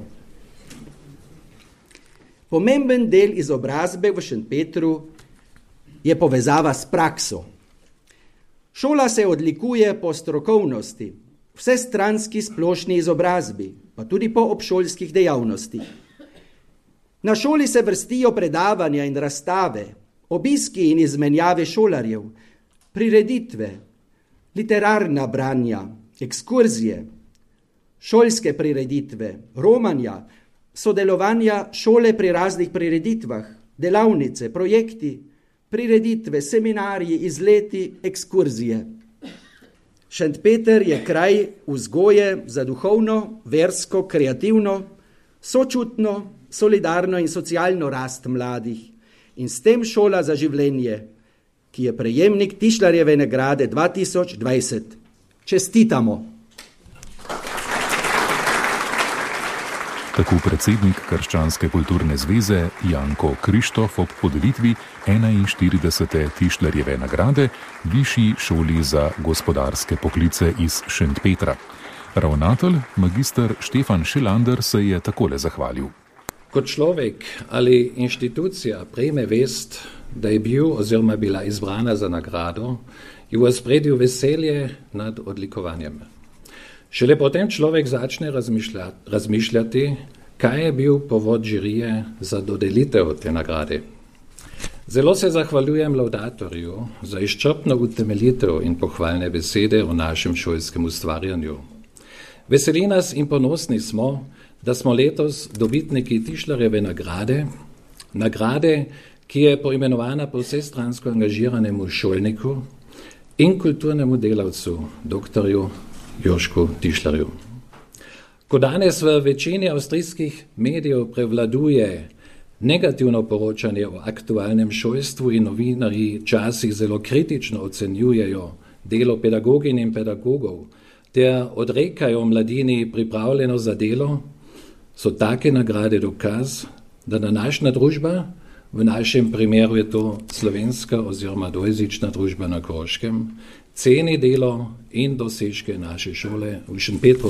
Pomemben del izobrazbe v Šentpetru je povezava s prakso. Šola se odlikuje po strokovnosti, vsestranski splošni izobrazbi, pa tudi po obšolskih dejavnostih. Na šoli se vrstijo predavanja in razstave, obiski in izmenjave šolarjev, prireditve, literarna branja, ekskurzije, šolske prireditve, romanja, sodelovanja šole pri raznih prireditvah, delavnice, projekti, prireditve, seminarji, izleti, ekskurzije. Šentpeter je kraj vzgoje za duhovno, versko, kreativno, sočutno, solidarno in socialno rast mladih in s tem šola za življenje, ki je prejemnik Tišlarjeve nagrade 2020. Čestitamo! Tako predsednik Krščanske kulturne zveze Janko Krištof ob podelitvi 41. Tišlarjeve nagrade Višji šoli za gospodarske poklice iz Šentpetra. Ravnatelj, magister Štefan Šilander, se je takole zahvalil. Kot človek ali inštitucija prejme vest, da je bil oziroma bila izbrana za nagrado, je v ospredju veselje nad odlikovanjem. Šele potem človek začne razmišljati, kaj je bil povod žirije za dodelitev te nagrade. Zelo se zahvaljujem laudatorju za izčrpno utemeljitev in pohvalne besede o našem šolskem ustvarjanju. Veseli nas in ponosni smo, da smo letos dobitniki Tišlarjeve nagrade, ki je poimenovana po vsestransko angažiranemu šolniku in kulturnemu delavcu, doktorju Jožku Tišlarju. Ko danes v večini avstrijskih medijev prevladuje negativno poročanje o aktualnem šolstvu in novinarji časih zelo kritično ocenjujejo delo pedagogin in pedagogov ter odrekajo mladini pripravljeno za delo, so take nagrade dokaz, da današnja družba, v našem primeru je to slovenska oziroma dvojezična družba na Koroškem, ceni delo in dosežke naše šole v Šentpetru.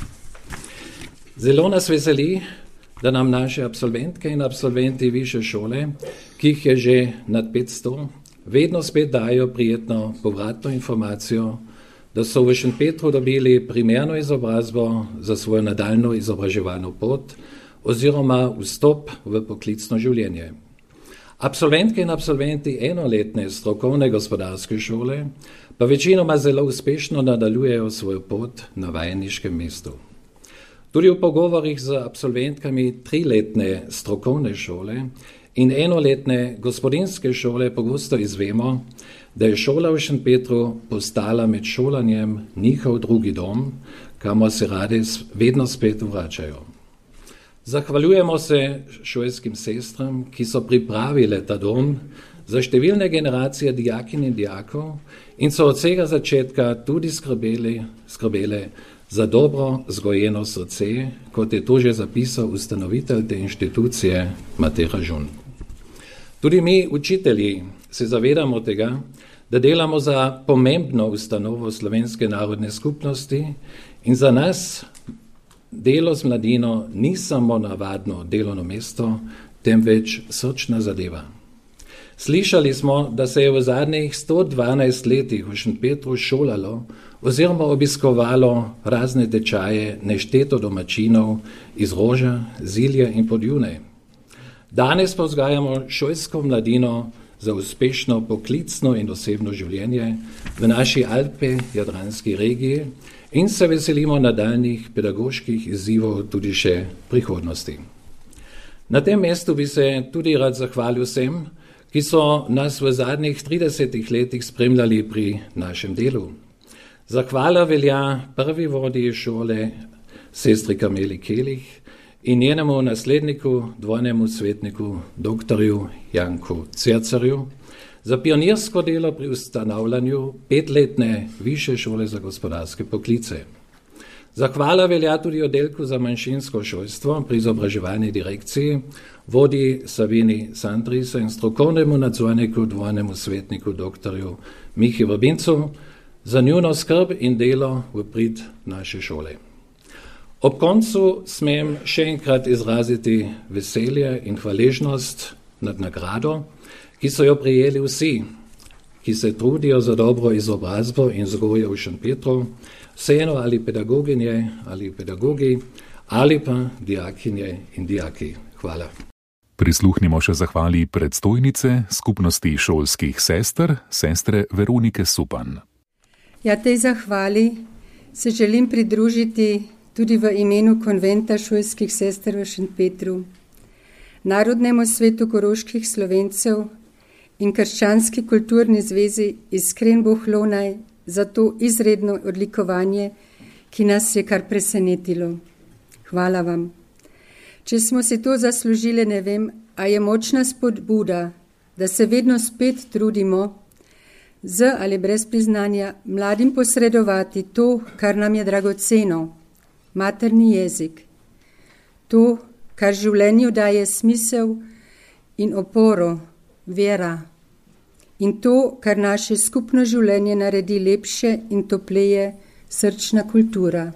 Zelo nas veseli, da nam naše absolventke in absolventi višje šole, ki jih je že nad 500, vedno spet dajo prijetno povratno informacijo, da so v Šentpetru dobili primerno izobrazbo za svojo nadaljno izobraževalno pot oziroma vstop v poklicno življenje. Absolventke in absolventi enoletne strokovne gospodarske šole pa večinoma zelo uspešno nadaljujejo svojo pot na vajeniškem mestu. Tudi v pogovorih z absolventkami 3-letne strokovne šole in enoletne gospodinske šole pogosto izvemo, da je šola v Šentpetru postala med šolanjem njihov drugi dom, kamor se radi vedno spet vračajo. Zahvaljujemo se šolskim sestram, ki so pripravile ta dom za številne generacije dijakin in dijakov in so od vsega začetka tudi skrbele za dobro zgojeno srce, kot je to že zapisal ustanovitelj te inštitucije Matej Ražun. Tudi mi, učitelji, se zavedamo tega, da delamo za pomembno ustanovo Slovenske narodne skupnosti in za nas delo z mladino ni samo navadno delovno mesto, temveč srčna zadeva. Slišali smo, da se je v zadnjih 112 letih v Šentpetru šolalo oziroma obiskovalo razne tečaje nešteto domačinov iz Roža, Zilje in Podjune. Danes pa vzgajamo šolsko mladino za uspešno poklicno in osebno življenje v naši Alpe-Jadranski regiji in se veselimo nadaljnjih pedagoških izzivov tudi še prihodnosti. Na tem mestu bi se tudi rad zahvalil vsem, ki so nas v zadnjih 30 letih spremljali pri našem delu. Zahvala velja prvi vodji šole, sestri Kameli Kelih in njenemu nasledniku, dvojnemu svetniku, doktorju Janku Cercerju, za pionirsko delo pri ustanavljanju 5-letne Višje šole za gospodarske poklice. Zahvala velja tudi oddelku za manjšinsko šolstvo pri izobraževalni direkciji, vodji Savini Sandriso in strokovnemu nadzorniku, dvojnemu svetniku, doktorju Mihi Vrbincu, za njuno skrb in delo v prid naše šole. Ob koncu smem še enkrat izraziti veselje in hvaležnost nad nagrado, ki so jo prejeli vsi, ki se trudijo za dobro izobrazbo in vzgojo v Šentpetru, vseeno ali pedagoginje ali pedagogi, ali pa dijakinje in dijaki. Hvala. Prisluhnimo še zahvali predstojnice Skupnosti šolskih sester, sestre Veronike Supan. Ja, tej zahvali se želim pridružiti tudi v imenu Konventa šolskih sester v Šentpetru, Narodnemu svetu koroških Slovencev in Krščanski kulturni zvezi iskren bohlonaj za to izredno odlikovanje, ki nas je kar presenetilo. Hvala vam. Če smo si to zaslužili, ne vem, a je močna spodbuda, da se vedno spet trudimo z ali brez priznanja mladim posredovati to, kar nam je dragoceno, materni jezik. To, kar življenju daje smisel in oporo, vera. In to, kar naše skupno življenje naredi lepše in topleje, srčna kultura.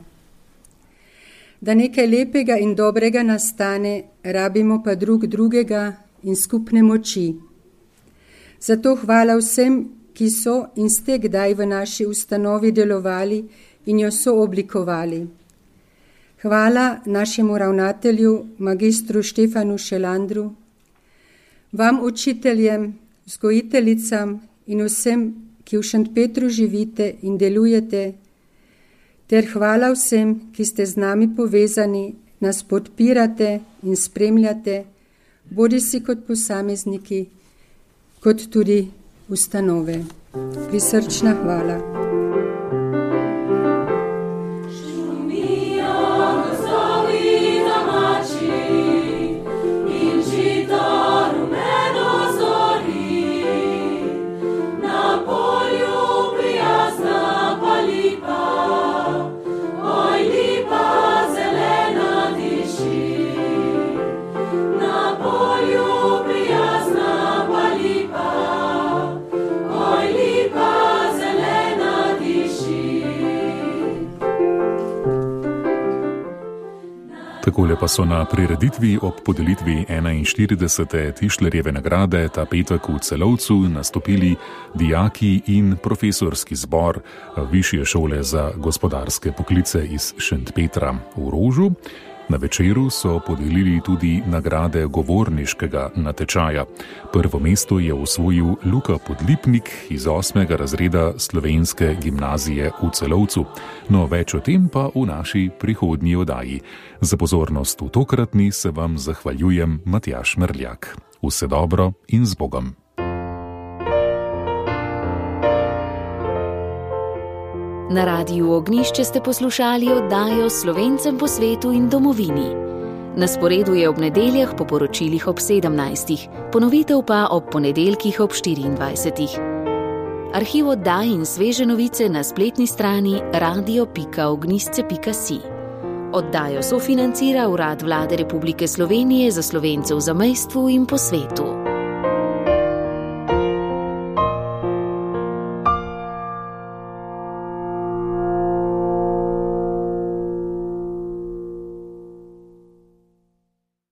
Da nekaj lepega in dobrega nastane, rabimo pa drugega in skupne moči. Zato hvala vsem, ki so in ste kdaj v naši ustanovi delovali in jo so oblikovali. Hvala našemu ravnatelju, magistru Štefanu Šelandru, vam učiteljem, vzgojiteljicam in vsem, ki v Šentpetru živite in delujete, ter hvala vsem, ki ste z nami povezani, nas podpirate in spremljate, bodisi kot posamezniki, kot tudi ustanove. Prisrčna hvala. Takole pa so na prireditvi ob podelitvi 41. Tišlerjeve nagrade ta petek v Celovcu nastopili dijaki in profesorski zbor Višje šole za gospodarske poklice iz Šentpetra v Rožu. Na večeru so podelili tudi nagrade govorniškega natečaja. Prvo mesto je osvojil Luka Podlipnik iz 8. razreda Slovenske gimnazije v Celovcu. No, več o tem pa v naši prihodnji oddaji. Za pozornost v tokratni se vam zahvaljujem Matjaž Merljak. Vse dobro in z Bogom. Na Radiu Ognjišče ste poslušali oddajo Slovencem po svetu in domovini. Na sporedu je ob nedeljah po poročilih ob 17. Ponovitev pa ob ponedeljkih ob 24. Arhiv oddaj in sveže novice na spletni strani radio.ognjišče.si. Oddajo sofinancira Urad Vlade Republike Slovenije za Slovence v zamejstvu in po svetu.